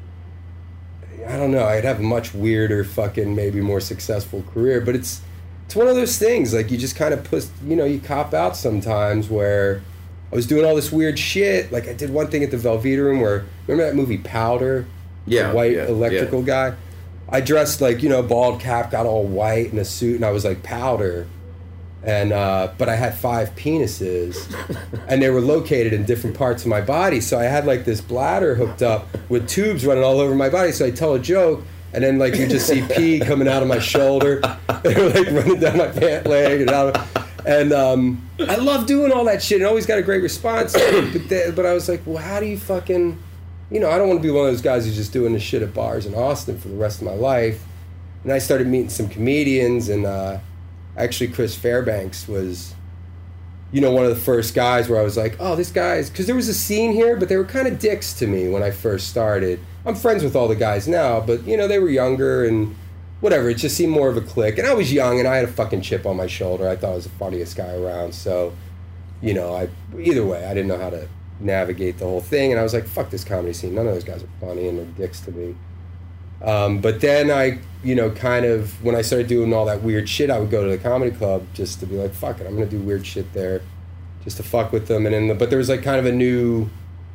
I don't know, I'd have a much weirder fucking maybe more successful career. But it's it's one of those things, like you just kind of put, you know, you cop out sometimes where I was doing all this weird shit. Like I did one thing at the Velveeta Room where, remember that movie Powder? Yeah, the white yeah, electrical yeah. guy? I dressed like, you know, bald cap, got all white in a suit, and I was like Powder. And uh, but I had five penises, and they were located in different parts of my body. So I had like this bladder hooked up with tubes running all over my body. So I tell a joke, and then like you just see pee coming out of my shoulder, they were like running down my pant leg and out. Of, and um, I love doing all that shit. And always got a great response. But they, but I was like, well, how do you fucking, you know, I don't want to be one of those guys who's just doing this shit at bars in Austin for the rest of my life. And I started meeting some comedians, and uh, actually Chris Fairbanks was, you know, one of the first guys where I was like, oh, this guy's, because there was a scene here, but they were kind of dicks to me when I first started. I'm friends with all the guys now, but, you know, they were younger and whatever. It just seemed more of a clique. And I was young, and I had a fucking chip on my shoulder. I thought I was the funniest guy around. So, you know, I either way, I didn't know how to navigate the whole thing. And I was like, fuck this comedy scene. None of those guys are funny, and they're dicks to me. Um, but then I, you know, kind of, when I started doing all that weird shit, I would go to the comedy club just to be like, fuck it, I'm going to do weird shit there just to fuck with them. And then, the, but there was like kind of a new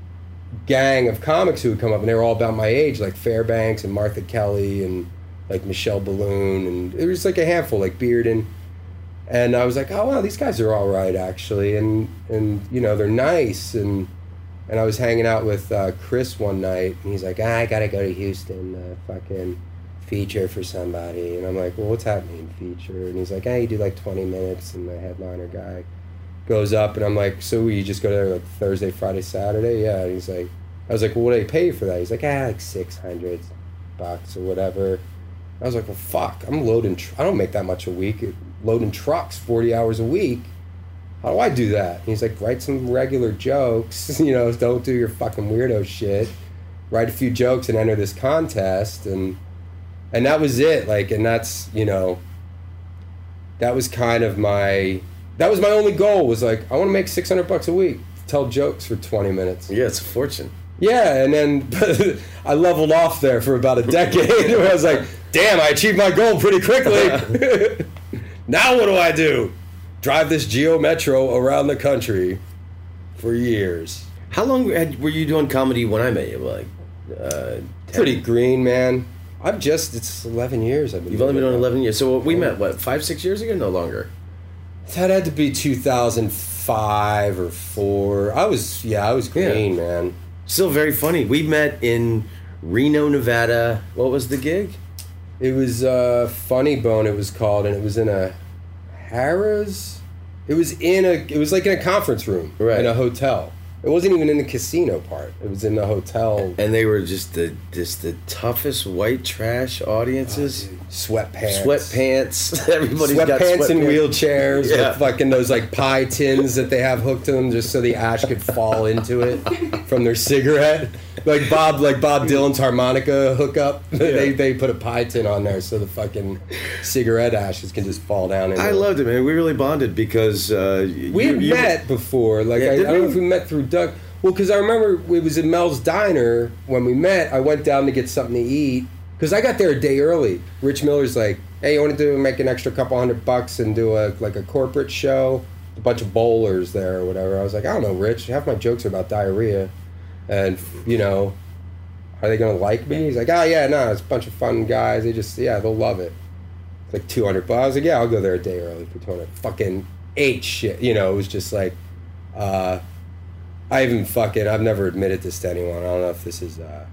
gang of comics who would come up, and they were all about my age, like Fairbanks and Martha Kelly and like Michelle Balloon, and it was like a handful, like Bearden. And I was like, oh wow, these guys are all right actually, and and you know, they're nice. And and I was hanging out with uh, Chris one night, and he's like, ah, I gotta go to Houston, uh, fucking feature for somebody. And I'm like, well, what's happening, feature? And he's like, ah, you do like twenty minutes, and the headliner guy goes up, and I'm like, so you just go there like Thursday, Friday, Saturday? Yeah. And he's like, I was like, well, what do they pay you for that? He's like, ah, like six hundred bucks or whatever. I was like, well, fuck, I'm loading, tr- I don't make that much a week, loading trucks forty hours a week. How do I do that? And he's like, write some regular jokes, you know, don't do your fucking weirdo shit. Write a few jokes and enter this contest. And and that was it. Like, and that's, you know, that was kind of my, that was my only goal, was like, I want to make six hundred bucks a week, tell jokes for twenty minutes. Yeah, it's a fortune. Yeah, and then I leveled off there for about a decade where I was like, damn, I achieved my goal pretty quickly. Now what do I do? Drive this Geo Metro around the country for years. How long had, were you doing comedy when I met you? Like, uh, Pretty green, man. I've just, it's eleven years I've been You've only been doing doing it. eleven years. So we met, what, five, six years ago? No longer. That had to be two thousand five or four. I was, yeah, I was green, Yeah. man. Still very funny. We met in Reno, Nevada. What was the gig? It was uh, Funny Bone, it was called, and it was in a Harrah's. It was in a. It was like in a conference room, Right. in a hotel. It wasn't even in the casino part. It was in the hotel. And they were just the just the toughest white trash audiences. Oh, sweatpants. Sweatpants. Everybody's got Sweatpants sweatpants. and wheelchairs Yeah. with fucking those like pie tins that they have hooked to them just so the ash could fall into it from their cigarette. like Bob, like Bob Dylan's harmonica hookup. they they put a pie tin on there so the fucking cigarette ashes can just fall down. Into I it. loved it, man. We really bonded because uh, we you, had you, met before. Like Yeah, I, I did don't know we? if we met through Doug. Well, because I remember it was in Mel's Diner when we met. I went down to get something to eat because I got there a day early. Rich Miller's like, "Hey, you want to do make an extra couple hundred bucks and do a like a corporate show?" A bunch of bowlers there or whatever. I was like, "I don't know, Rich. Half my jokes are about diarrhea, and you know, are they gonna like me?" He's like, "Oh yeah, no, it's a bunch of fun guys. They just yeah, they'll love it." It's like two hundred bucks. I was like, "Yeah, I'll go there a day early for two hundred." Fucking ate shit. You know, it was just like. Uh, I even fucking I've never admitted this to anyone. I don't know if this is uh,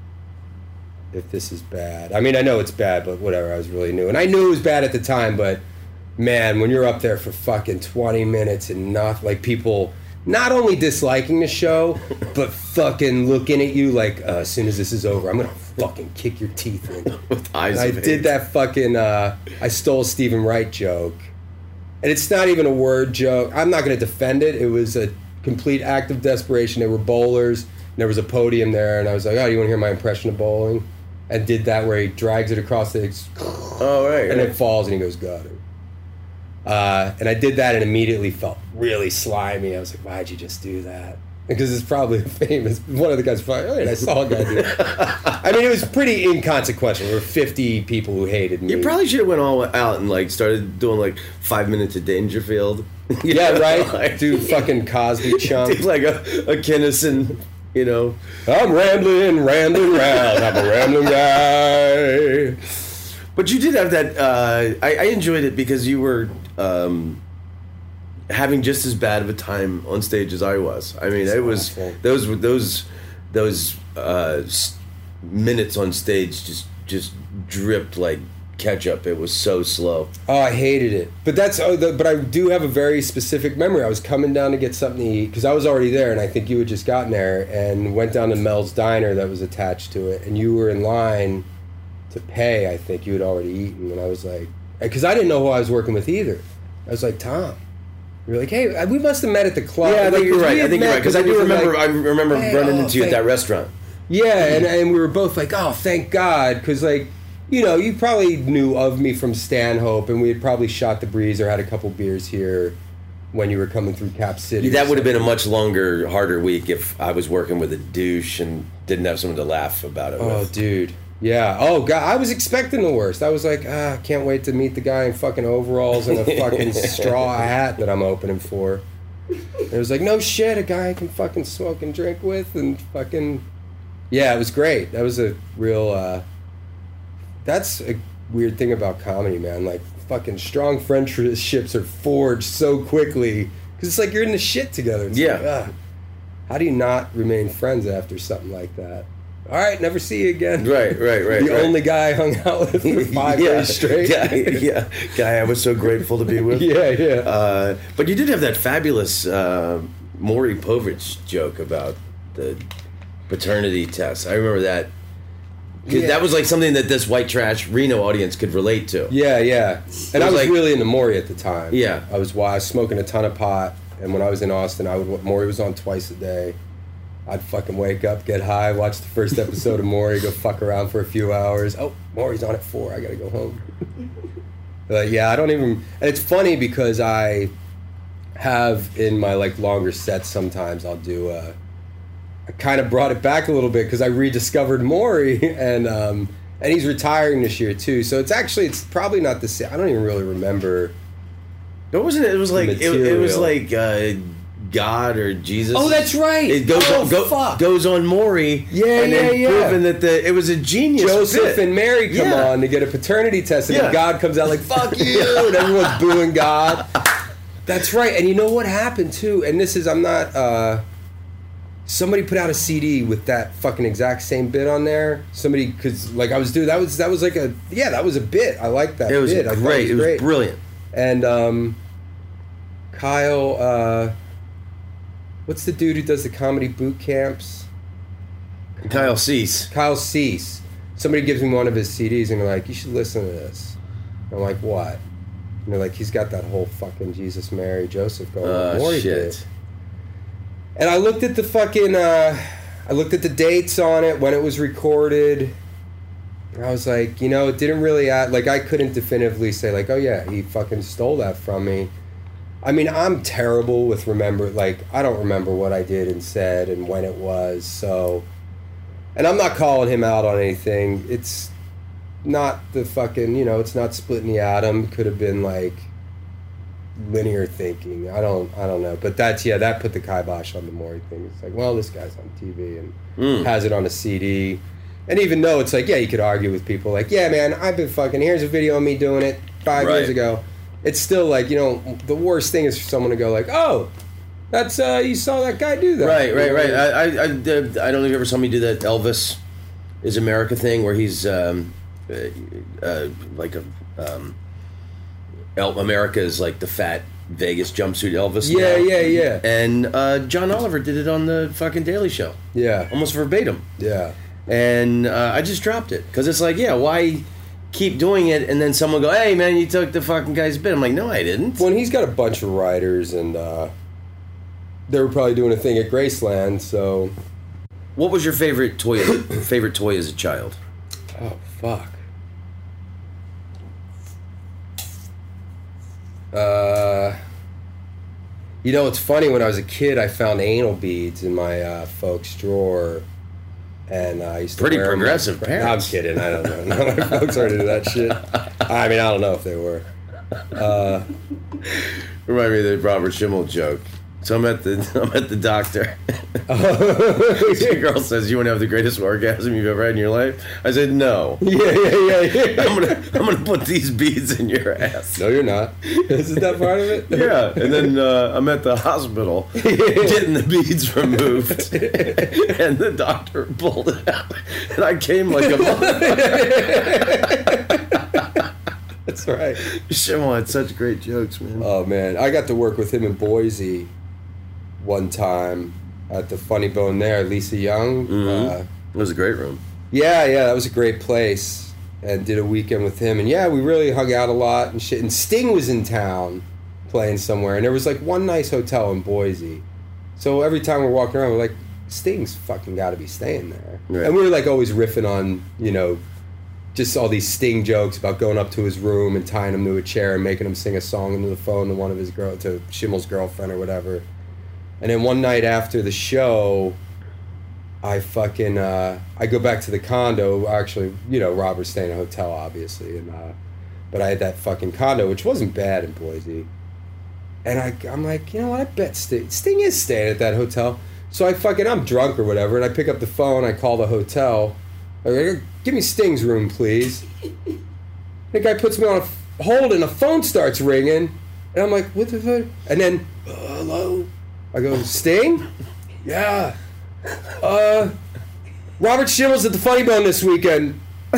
if this is bad. I mean, I know it's bad, but whatever. I was really new, and I knew it was bad at the time. But man, when you're up there for fucking twenty minutes and not like people not only disliking the show, but fucking looking at you like uh, as soon as this is over, I'm gonna fucking kick your teeth in. with eyes I of hate. did that fucking uh, I stole Stephen Wright joke, and it's not even a word joke. I'm not gonna defend it. It was a complete act of desperation. There were bowlers, and there was a podium there, and I was like, "Oh, you want to hear my impression of bowling?" And did that where he drags it across the, Oh right, and right. it falls, and he goes, "Got it." Uh, and I did that, and immediately felt really slimy. I was like, "Why'd you just do that?" Because it's probably famous. One of the guys probably, oh, yeah, I saw a guy do it. I mean, it was pretty inconsequential. There were fifty people who hated me. You probably should have went all out and like started doing like five minutes of Dangerfield. You yeah, know, right. like- Do fucking Cosby chump. Take like a, a Kinnison, you know. I'm rambling, rambling round. I'm a rambling guy. But you did have that. Uh, I, I enjoyed it because you were um, having just as bad of a time on stage as I was. I mean, It's it was awful. those were those those uh, s- minutes on stage just just dripped like ketchup. It was so slow. Oh, I hated it. But that's. Oh, the, but I do have a very specific memory. I was coming down to get something to eat because I was already there, and I think you had just gotten there, and went down to Mel's Diner that was attached to it, and you were in line to pay. I think you had already eaten, and I was like, because I didn't know who I was working with either. I was like, Tom. You're like, hey, we must have met at the club. Yeah, I Like, think you're we right. I had think you're met right because I it do was remember. like, I remember hey, running oh, into you at thank- that restaurant. Yeah, and, and we were both like, oh, thank God, because, like, you know, you probably knew of me from Stanhope, and we had probably shot the breeze or had a couple beers here when you were coming through Cap City. That or would have been a something. much longer, harder week if I was working with a douche and didn't have someone to laugh about it Oh, with. dude. Yeah. Oh, God. I was expecting the worst. I was like, ah, I can't wait to meet the guy in fucking overalls and a fucking straw hat that I'm opening for. And it was like, no shit, a guy I can fucking smoke and drink with and fucking... Yeah, it was great. That was a real... Uh... That's a weird thing about comedy, man. Like, fucking strong friendships are forged so quickly. Because it's like you're in the shit together. It's Yeah. like, ah, how do you not remain friends after something like that? All right, never see you again. Right, right, right. The right. only guy I hung out with for five yeah, days straight. Yeah, yeah, guy I was so grateful to be with. yeah, yeah. Uh, but you did have that fabulous uh, Maury Povich joke about the paternity test. I remember that. 'Cause Yeah. That was like something that this white trash Reno audience could relate to. Yeah, yeah. And I was was like- really into Maury at the time. Yeah. I was, I was smoking a ton of pot, and when I was in Austin, I would Maury was on twice a day. I'd fucking wake up, get high, watch the first episode of Maury, go fuck around for a few hours. Oh, Maury's on at four. I gotta go home. But yeah, I don't even. And it's funny because I have in my like longer sets sometimes I'll do. Uh, I kind of brought it back a little bit because I rediscovered Maury, and um, and he's retiring this year too. So it's actually it's probably not the same. I don't even really remember. It wasn't. It was like it, it was material. like uh, God or Jesus. Oh, that's right. It goes Oh, on, go, fuck. goes on Maury. Yeah, and yeah, then yeah. Proving that the it was a genius. Joseph bit. and Mary come Yeah. on to get a paternity test, and Yeah. then God comes out like "fuck you," and everyone's booing God. That's right. And you know what happened too? And this is I'm not. Uh, somebody put out a C D with that fucking exact same bit on there. Somebody because like I was doing that was that was like a yeah that was a bit. I like that. It was bit. I thought great. It was, great. brilliant. And um, Kyle, uh, what's the dude who does the comedy boot camps? Kyle Cease. Kyle Cease. Somebody gives me one of his C Ds and they're like, you should listen to this. I'm like, what? And they're like, he's got that whole fucking Jesus, Mary, Joseph going on. Oh Maury shit. did. And I looked at the fucking, uh, I looked at the dates on it, when it was recorded. And I was like, you know, it didn't really add, like, I couldn't definitively say, like, oh yeah, he fucking stole that from me. I mean, I'm terrible with remember, like, I don't remember what I did and said and when it was, so. And I'm not calling him out on anything. It's not the fucking, you know, it's not splitting the atom. It could have been, like, linear thinking. I don't I don't know. But that's, yeah, that put the kibosh on the Maury thing. It's like, well, this guy's on T V and mm. has it on a C D. And even though it's like, yeah, you could argue with people like, yeah, man, I've been fucking, here's a video of me doing it five right. years ago. It's still like, you know, the worst thing is for someone to go like, oh, that's, uh, you saw that guy do that. Right, right, right. I, I, I, I don't know if you ever saw me do that Elvis is America thing where he's um, uh, uh, like a, um, El- America is like the fat Vegas jumpsuit Elvis. Yeah, now. yeah, yeah. And uh, John Oliver did it on the fucking Daily Show. Yeah. Almost verbatim. Yeah. And uh, I just dropped it because it's like, yeah, why keep doing it and then someone go, hey man, you took the fucking guy's bit. I'm like, no, I didn't. Well, he's got a bunch of writers and uh, they were probably doing a thing at Graceland. So, what was your favorite toy? favorite toy as a child? Oh fuck. Uh, you know, it's funny. When I was a kid, I found anal beads in my uh, folks' drawer. And uh, I used to pretty wear progressive them. parents. I'm kidding. I don't know. No, my folks aren't into that shit. I mean, I don't know if they were. Uh, Remind me of the Robert Schimmel joke. So I'm at the I'm at the doctor. The girl says, "You want to have the greatest orgasm you've ever had in your life?" I said, "No." Yeah, yeah, yeah, yeah. I'm gonna I'm gonna put these beads in your ass. No, you're not. Isn't that part of it? Yeah. And then uh, I'm at the hospital getting the beads removed, and the doctor pulled it out, and I came like a mother. That's right. Schimmel had such great jokes, man. Oh man, I got to work with him in Boise one time at the Funny Bone there. Lisa Young. Mm-hmm. Uh, it was a great room. Yeah, yeah, that was a great place. And did a weekend with him. And yeah, we really hung out a lot and shit. And Sting was in town playing somewhere. And there was like one nice hotel in Boise. So every time we're walking around, we're like, Sting's fucking got to be staying there. Right. And we were like always riffing on, you know, just all these Sting jokes about going up to his room and tying him to a chair and making him sing a song into the phone to one of his girl, to Schimmel's girlfriend or whatever. And then one night after the show, I fucking, uh, I go back to the condo. Actually, you know, Robert's staying in a hotel, obviously. and uh, But I had that fucking condo, which wasn't bad in Boise. And I, I'm like, you know what, I bet Sting, Sting is staying at that hotel. So I fucking, I'm drunk or whatever, and I pick up the phone, I call the hotel. I go, give me Sting's room, please. The guy puts me on a hold, and the phone starts ringing. And I'm like, what the fuck? And then, uh, hello? I go, Sting? Yeah. Uh, Robert Schimmel's at the Funny Bone this weekend. Bye!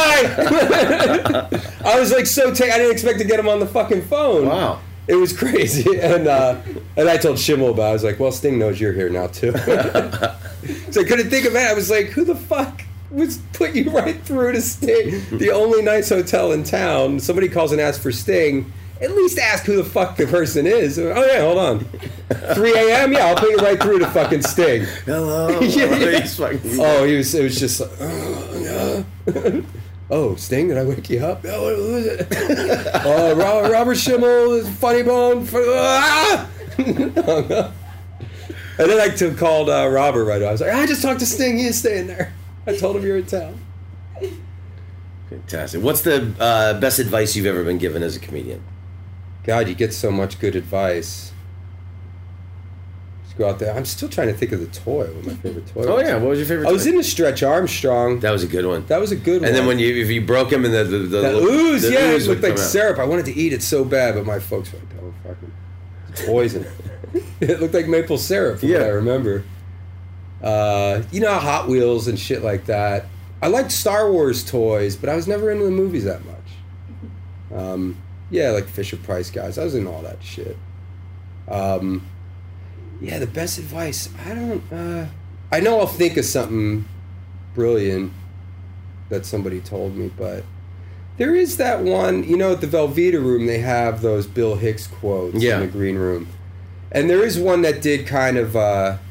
I was like so ta- I didn't expect to get him on the fucking phone. Wow. It was crazy. And uh, and I told Schimmel about it. I was like, well, Sting knows you're here now, too. So I couldn't think of it. I was like, who the fuck was put you right through to Sting? The only nice hotel in town. Somebody calls and asks for Sting. At least ask who the fuck the person is. Oh, yeah, hold on. three a.m.? Yeah, I'll put you right through to fucking Sting. Hello. Yeah, yeah. Oh, he was, it was just like, oh, yeah. Oh, Sting, did I wake you up? Oh, who is it? Oh, Robert, Robert Schimmel, is Funny Bone. For, ah! And then I t- called uh, Robert right away. I was like, I just talked to Sting. He is staying there. I told him you're in town. Fantastic. What's the uh, best advice you've ever been given as a comedian? God, you get so much good advice. Just go out there. I'm still trying to think of the toy. What my favorite toy Oh, was. yeah. What was your favorite I toy? was into Stretch Armstrong. That was a good one. That was a good one. And then when you if you broke him and the, the, the, that little, ooze, the yeah, ooze it looked would like come out. syrup. I wanted to eat it so bad, but my folks were like, "Oh, fucking, it's poison." It looked like maple syrup, from Yeah. what I remember. Uh, you know, Hot Wheels and shit like that. I liked Star Wars toys, but I was never into the movies that much. Um, yeah, like Fisher Price guys. I was into all that shit. Um, yeah, the best advice. I don't. Uh, I know I'll think of something brilliant that somebody told me, but there is that one. You know, at the Velveeta room, they have those Bill Hicks quotes Yeah. in the green room, and there is one that did kind of. Uh,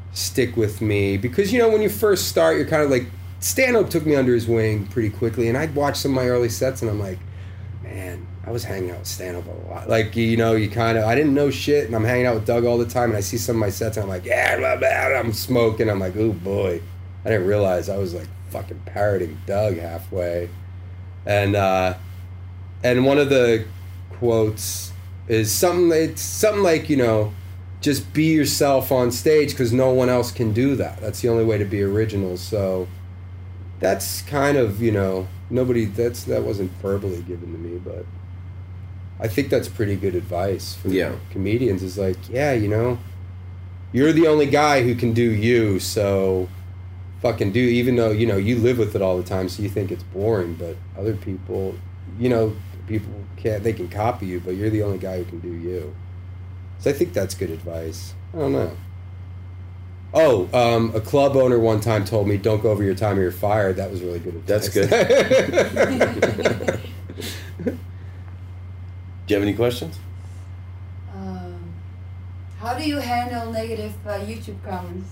stick with me because, you know, when you first start, you're kind of like, stand-up took me under his wing pretty quickly, and I'd watch some of my early sets, and I'm like, man, I was hanging out with stand-up a lot. Like, you know, you kind of, I didn't know shit, and I'm hanging out with Doug all the time, and I see some of my sets, and I'm like, yeah, blah, blah, blah. I'm smoking. I'm like, oh, boy. I didn't realize I was, like, fucking parroting Doug halfway. And, uh, and one of the quotes is something, it's something like, you know, just be yourself on stage because no one else can do that. That's the only way to be original. So that's kind of, you know, nobody, that's, that wasn't verbally given to me, but I think that's pretty good advice for yeah. comedians is like, yeah, you know, you're the only guy who can do you, so fucking do, even though, you know, you live with it all the time, so you think it's boring, but other people, you know, people can't, they can copy you, but you're the only guy who can do you. So I think that's good advice. I don't know. Oh, um, a club owner one time told me, don't go over your time or you're fired. That was really good advice. That's good. Do you have any questions? Um, how do you handle negative uh, YouTube comments?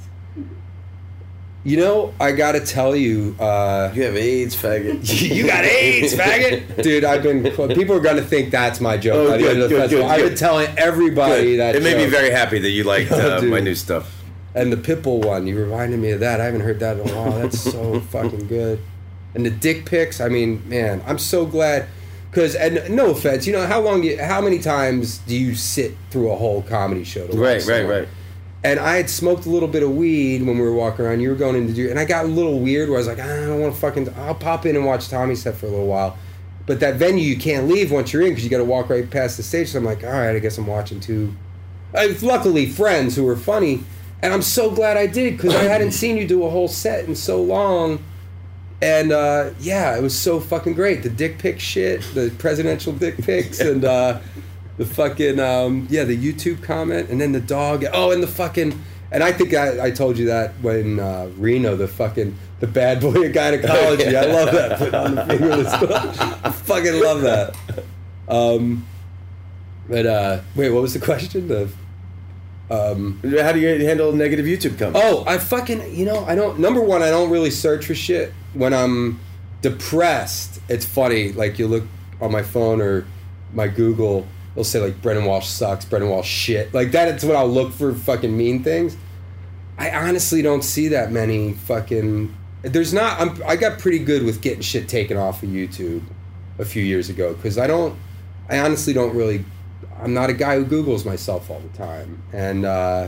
You know, I gotta tell you, uh, you have AIDS, faggot. You got AIDS, faggot, dude. I've been. People are gonna think that's my joke. Oh, by the good, end of the good, festival. good, I've good. been telling everybody Good. that. It made joke. me very happy that you liked uh, Oh, my dude. new stuff. And the Pitbull one, you reminded me of that. I haven't heard that in a while. That's so fucking good. And the dick pics. I mean, man, I'm so glad. Because, and no offense, you know, how long, you, how many times do you sit through a whole comedy show to watch Right, right, someone? right. And I had smoked a little bit of weed when we were walking around. You were going into do, and I got a little weird where I was like, ah, I don't want to fucking, I'll pop in and watch Tommy's set for a little while. But that venue, you can't leave once you're in because you got to walk right past the stage. So I'm like, all right, I guess I'm watching two, I, luckily, friends who were funny. And I'm so glad I did because I hadn't seen you do a whole set in so long. And uh, yeah, it was so fucking great. The dick pic shit, the presidential dick pics, and uh, the fucking, um, yeah, the YouTube comment, and then the dog. Oh, and the fucking, and I think I, I told you that when uh, Reno, the fucking, the bad boy of gynecology. I love that. Put on the fingerless glove. I fucking love that. Um, but, uh, wait, what was the question? The... Um, How do you handle negative YouTube comments? Oh, I fucking, you know, I don't, number one, I don't really search for shit. When I'm depressed, it's funny, like you look on my phone or my Google, it'll say like Brendan Walsh sucks, Brendan Walsh shit. Like that, it's when I'll look for fucking mean things. I honestly don't see that many fucking, there's not, I'm, I got pretty good with getting shit taken off of YouTube a few years ago because I don't, I honestly don't really, I'm not a guy who Googles myself all the time. And uh,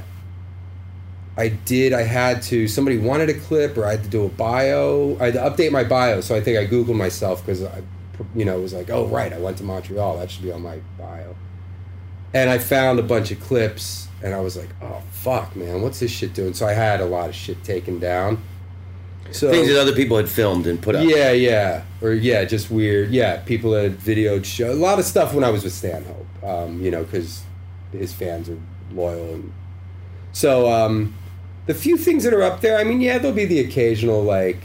I did, I had to, somebody wanted a clip or I had to do a bio. I had to update my bio, so I think I Googled myself because I, you know, it was like, oh, right, I went to Montreal. That should be on my bio. And I found a bunch of clips and I was like, oh, fuck, man, what's this shit doing? So I had a lot of shit taken down. So, Things that other people had filmed and put up. Yeah, yeah. Or, yeah, just weird. Yeah, people that had videoed show. A lot of stuff when I was with Stanhope, um, you know, because his fans are loyal. And so, um, the few things that are up there, I mean, yeah, there'll be the occasional, like,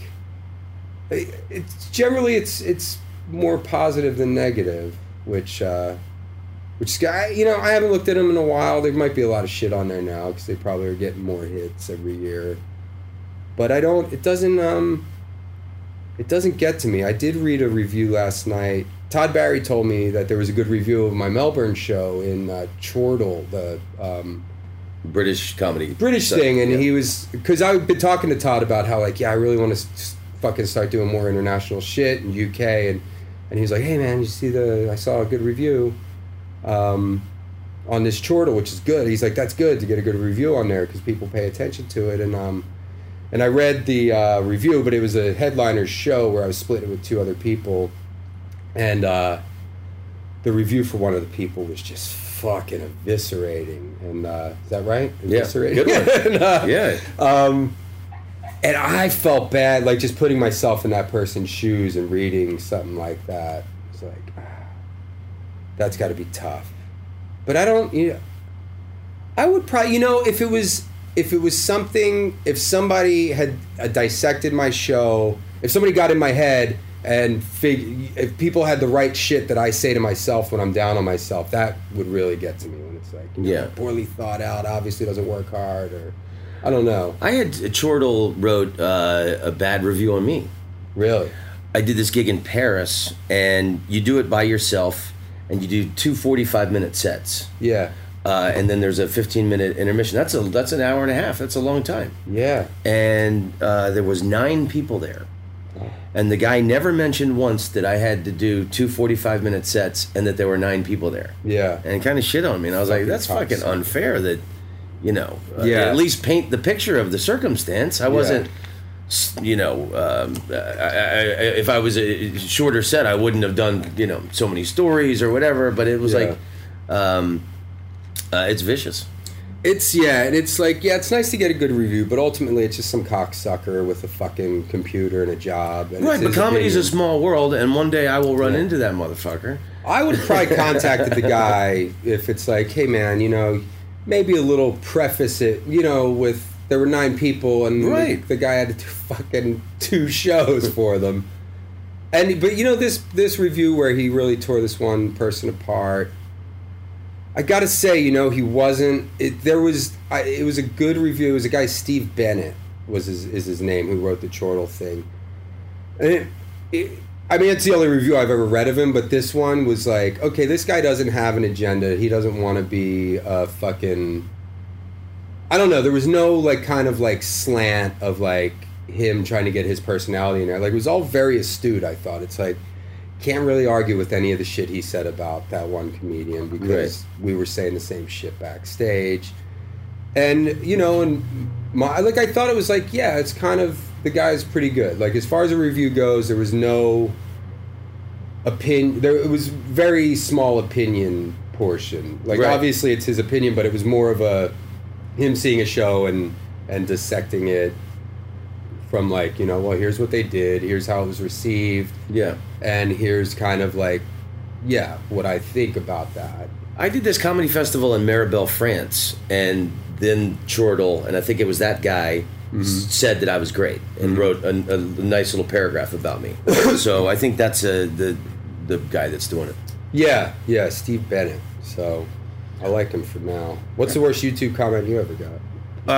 it's generally, it's it's more positive than negative, which, uh, which, you know, I haven't looked at them in a while. There might be a lot of shit on there now because they probably are getting more hits every year. But I don't, it doesn't, um, it doesn't get to me. I did read a review last night. Todd Barry told me that there was a good review of my Melbourne show in uh, Chortle, the um, British comedy. British stuff, thing. And yeah. he was, because I've been talking to Todd about how, like, yeah, I really want to s- fucking start doing more international shit in U K. And, and he was like, hey, man, you see the, I saw a good review um, on this Chortle, which is good. He's like, that's good to get a good review on there because people pay attention to it. And, um, And I read the uh, review, but it was a headliner's show where I was splitting with two other people. And uh, the review for one of the people was just fucking eviscerating. And uh, is that right? Yeah, Eviscerating? good one. and, uh, Yeah. Um, and I felt bad, like just putting myself in that person's shoes and reading something like that. It's like, ah, that's got to be tough. But I don't, you know, I would probably, you know, if it was... If it was something, if somebody had uh, dissected my show, if somebody got in my head and fig- if people had the right shit that I say to myself when I'm down on myself, that would really get to me when it's like, you know, Yeah. poorly thought out, obviously doesn't work hard, or I don't know. I had Chortle wrote uh, a bad review on me. Really? I did this gig in Paris, and you do it by yourself, and you do two forty-five minute sets. Yeah. Uh, and then there's a fifteen minute intermission. That's a that's an hour and a half. That's a long time. Yeah. And uh, there was nine people there. And the guy never mentioned once that I had to do two forty-five minute sets and that there were nine people there. Yeah. And kind of shit on me. And I was Fucking like, that's fucking toxic. unfair that, you know, uh, Yeah. at least paint the picture of the circumstance. I wasn't, s you know, um, I, I, I, if I was a shorter set, I wouldn't have done, you know, so many stories or whatever. But it was Yeah. like, um, uh, it's vicious. It's, yeah, and it's like, yeah, it's nice to get a good review, but ultimately it's just some cocksucker with a fucking computer and a job. And Right, it's but his comedy's a opinion. small world, and one day I will run Yeah. into that motherfucker. I would have probably contacted the guy if it's like, hey man, you know, maybe a little preface it, you know, with there were nine people and Right. the, the guy had to do fucking two shows for them. And but you know this this review where he really tore this one person apart. I gotta say, you know, he wasn't. It, there was. I, it was a good review. It was a guy, Steve Bennett, was his is his name, who wrote the Chortle thing. And it, it, I mean, it's the only review I've ever read of him. But this one was like, okay, this guy doesn't have an agenda. He doesn't want to be a fucking. I don't know. There was no like kind of like slant of like him trying to get his personality in there. Like it was all very astute. I thought it's like. Can't really argue with any of the shit he said about that one comedian because Right. we were saying the same shit backstage. And, you know, and my, like I thought it was like, yeah, it's kind of, the guy's pretty good. Like as far as the review goes, there was no opinion, there it was very small opinion portion. Like Right. obviously it's his opinion, but it was more of a, him seeing a show and, and dissecting it from like, you know, well, here's what they did, here's how it was received. Yeah. And here's kind of like, yeah, what I think about that. I did this comedy festival in Maribel, France, and then Chortle, and I think it was that guy, Mm-hmm. s- said that I was great and wrote a, a nice little paragraph about me. So I think that's uh, the the guy that's doing it. Yeah, yeah, Steve Bennett. So I like him for now. What's the worst YouTube comment you ever got?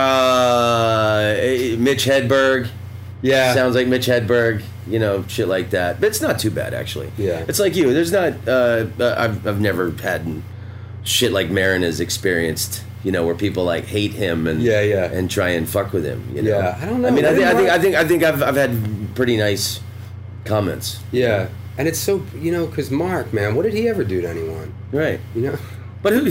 Uh, eh, Mitch Hedberg. Yeah. Sounds like Mitch Hedberg, you know, shit like that. But it's not too bad, actually. Yeah. It's like you. There's not, uh, uh, I've, I've never had shit like Marin has experienced, you know, where people like hate him and Yeah, yeah. and try and fuck with him, you know. Yeah, I don't know. I mean, I I think, I didn't think, like- I think, I think I've, I've had pretty nice comments. Yeah. And it's so, you know, because Mark, man, what did he ever do to anyone? Right. You know? But who?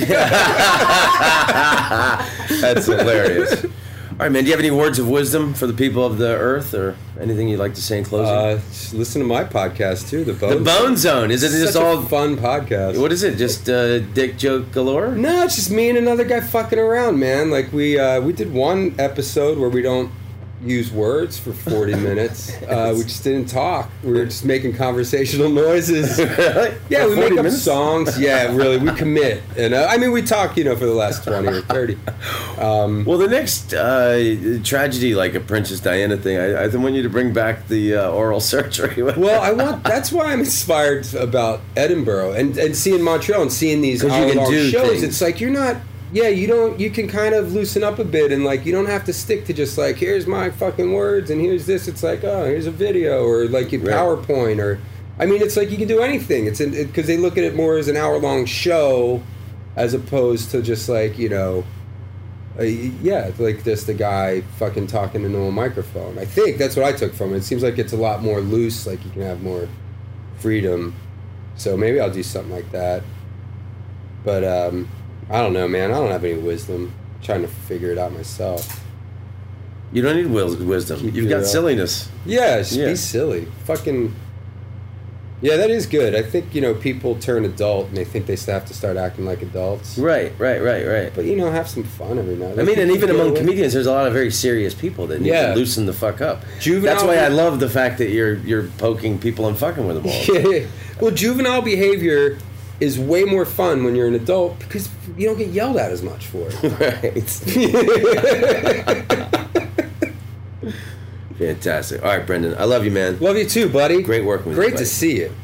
That's hilarious. All right, man. Do you have any words of wisdom for the people of the earth, or anything you'd like to say in closing? Uh, just listen to my podcast, too, The Bone the Bone Zone. Is it It's just such all? a fun podcast. What is it? Just uh, dick joke galore? No, it's just me and another guy fucking around, man. Like we uh, we did one episode where we don't use words for forty minutes. Uh, we just didn't talk. We were just making conversational noises. Really? Yeah, For we forty make up minutes? songs. Yeah, really, we commit. And uh, I mean, we talk, you know, for the last twenty or thirty. Um, Well, the next uh, tragedy, like a Princess Diana thing, I, I want you to bring back the uh, oral surgery. well, I want. That's why I'm inspired about Edinburgh and and seeing Montreal and seeing these 'Cause you can hour-long do shows. things. It's like you're not. Yeah, you don't. You can kind of loosen up a bit, and like you don't have to stick to just like here's my fucking words and here's this. It's like oh, here's a video or like a Right. PowerPoint or. I mean, it's like you can do anything. It's because it, they look at it more as an hour-long show, as opposed to just like you know. Uh, yeah, like just a guy fucking talking into a microphone. I think that's what I took from it. It seems like it's a lot more loose, like you can have more freedom. So maybe I'll do something like that. But um, I don't know, man. I don't have any wisdom. I'm trying to figure it out myself. You don't need wis- wisdom. Keep You've your, got uh, silliness. Yeah, just Yeah. be silly. Fucking. Yeah, that is good. I think, you know, people turn adult and they think they still have to start acting like adults. Right, right, right, right. But, you know, have some fun every now and I then. mean, and even Get among away. comedians, there's a lot of very serious people that need Yeah. to loosen the fuck up. Juvenile- That's why I love the fact that you're you're poking people and fucking with them all. Yeah. Well, juvenile behavior is way more fun when you're an adult because you don't get yelled at as much for it. Right. Fantastic. All right, Brendan. I love you, man. Love you too, buddy. Great working with you, Great buddy. to see you.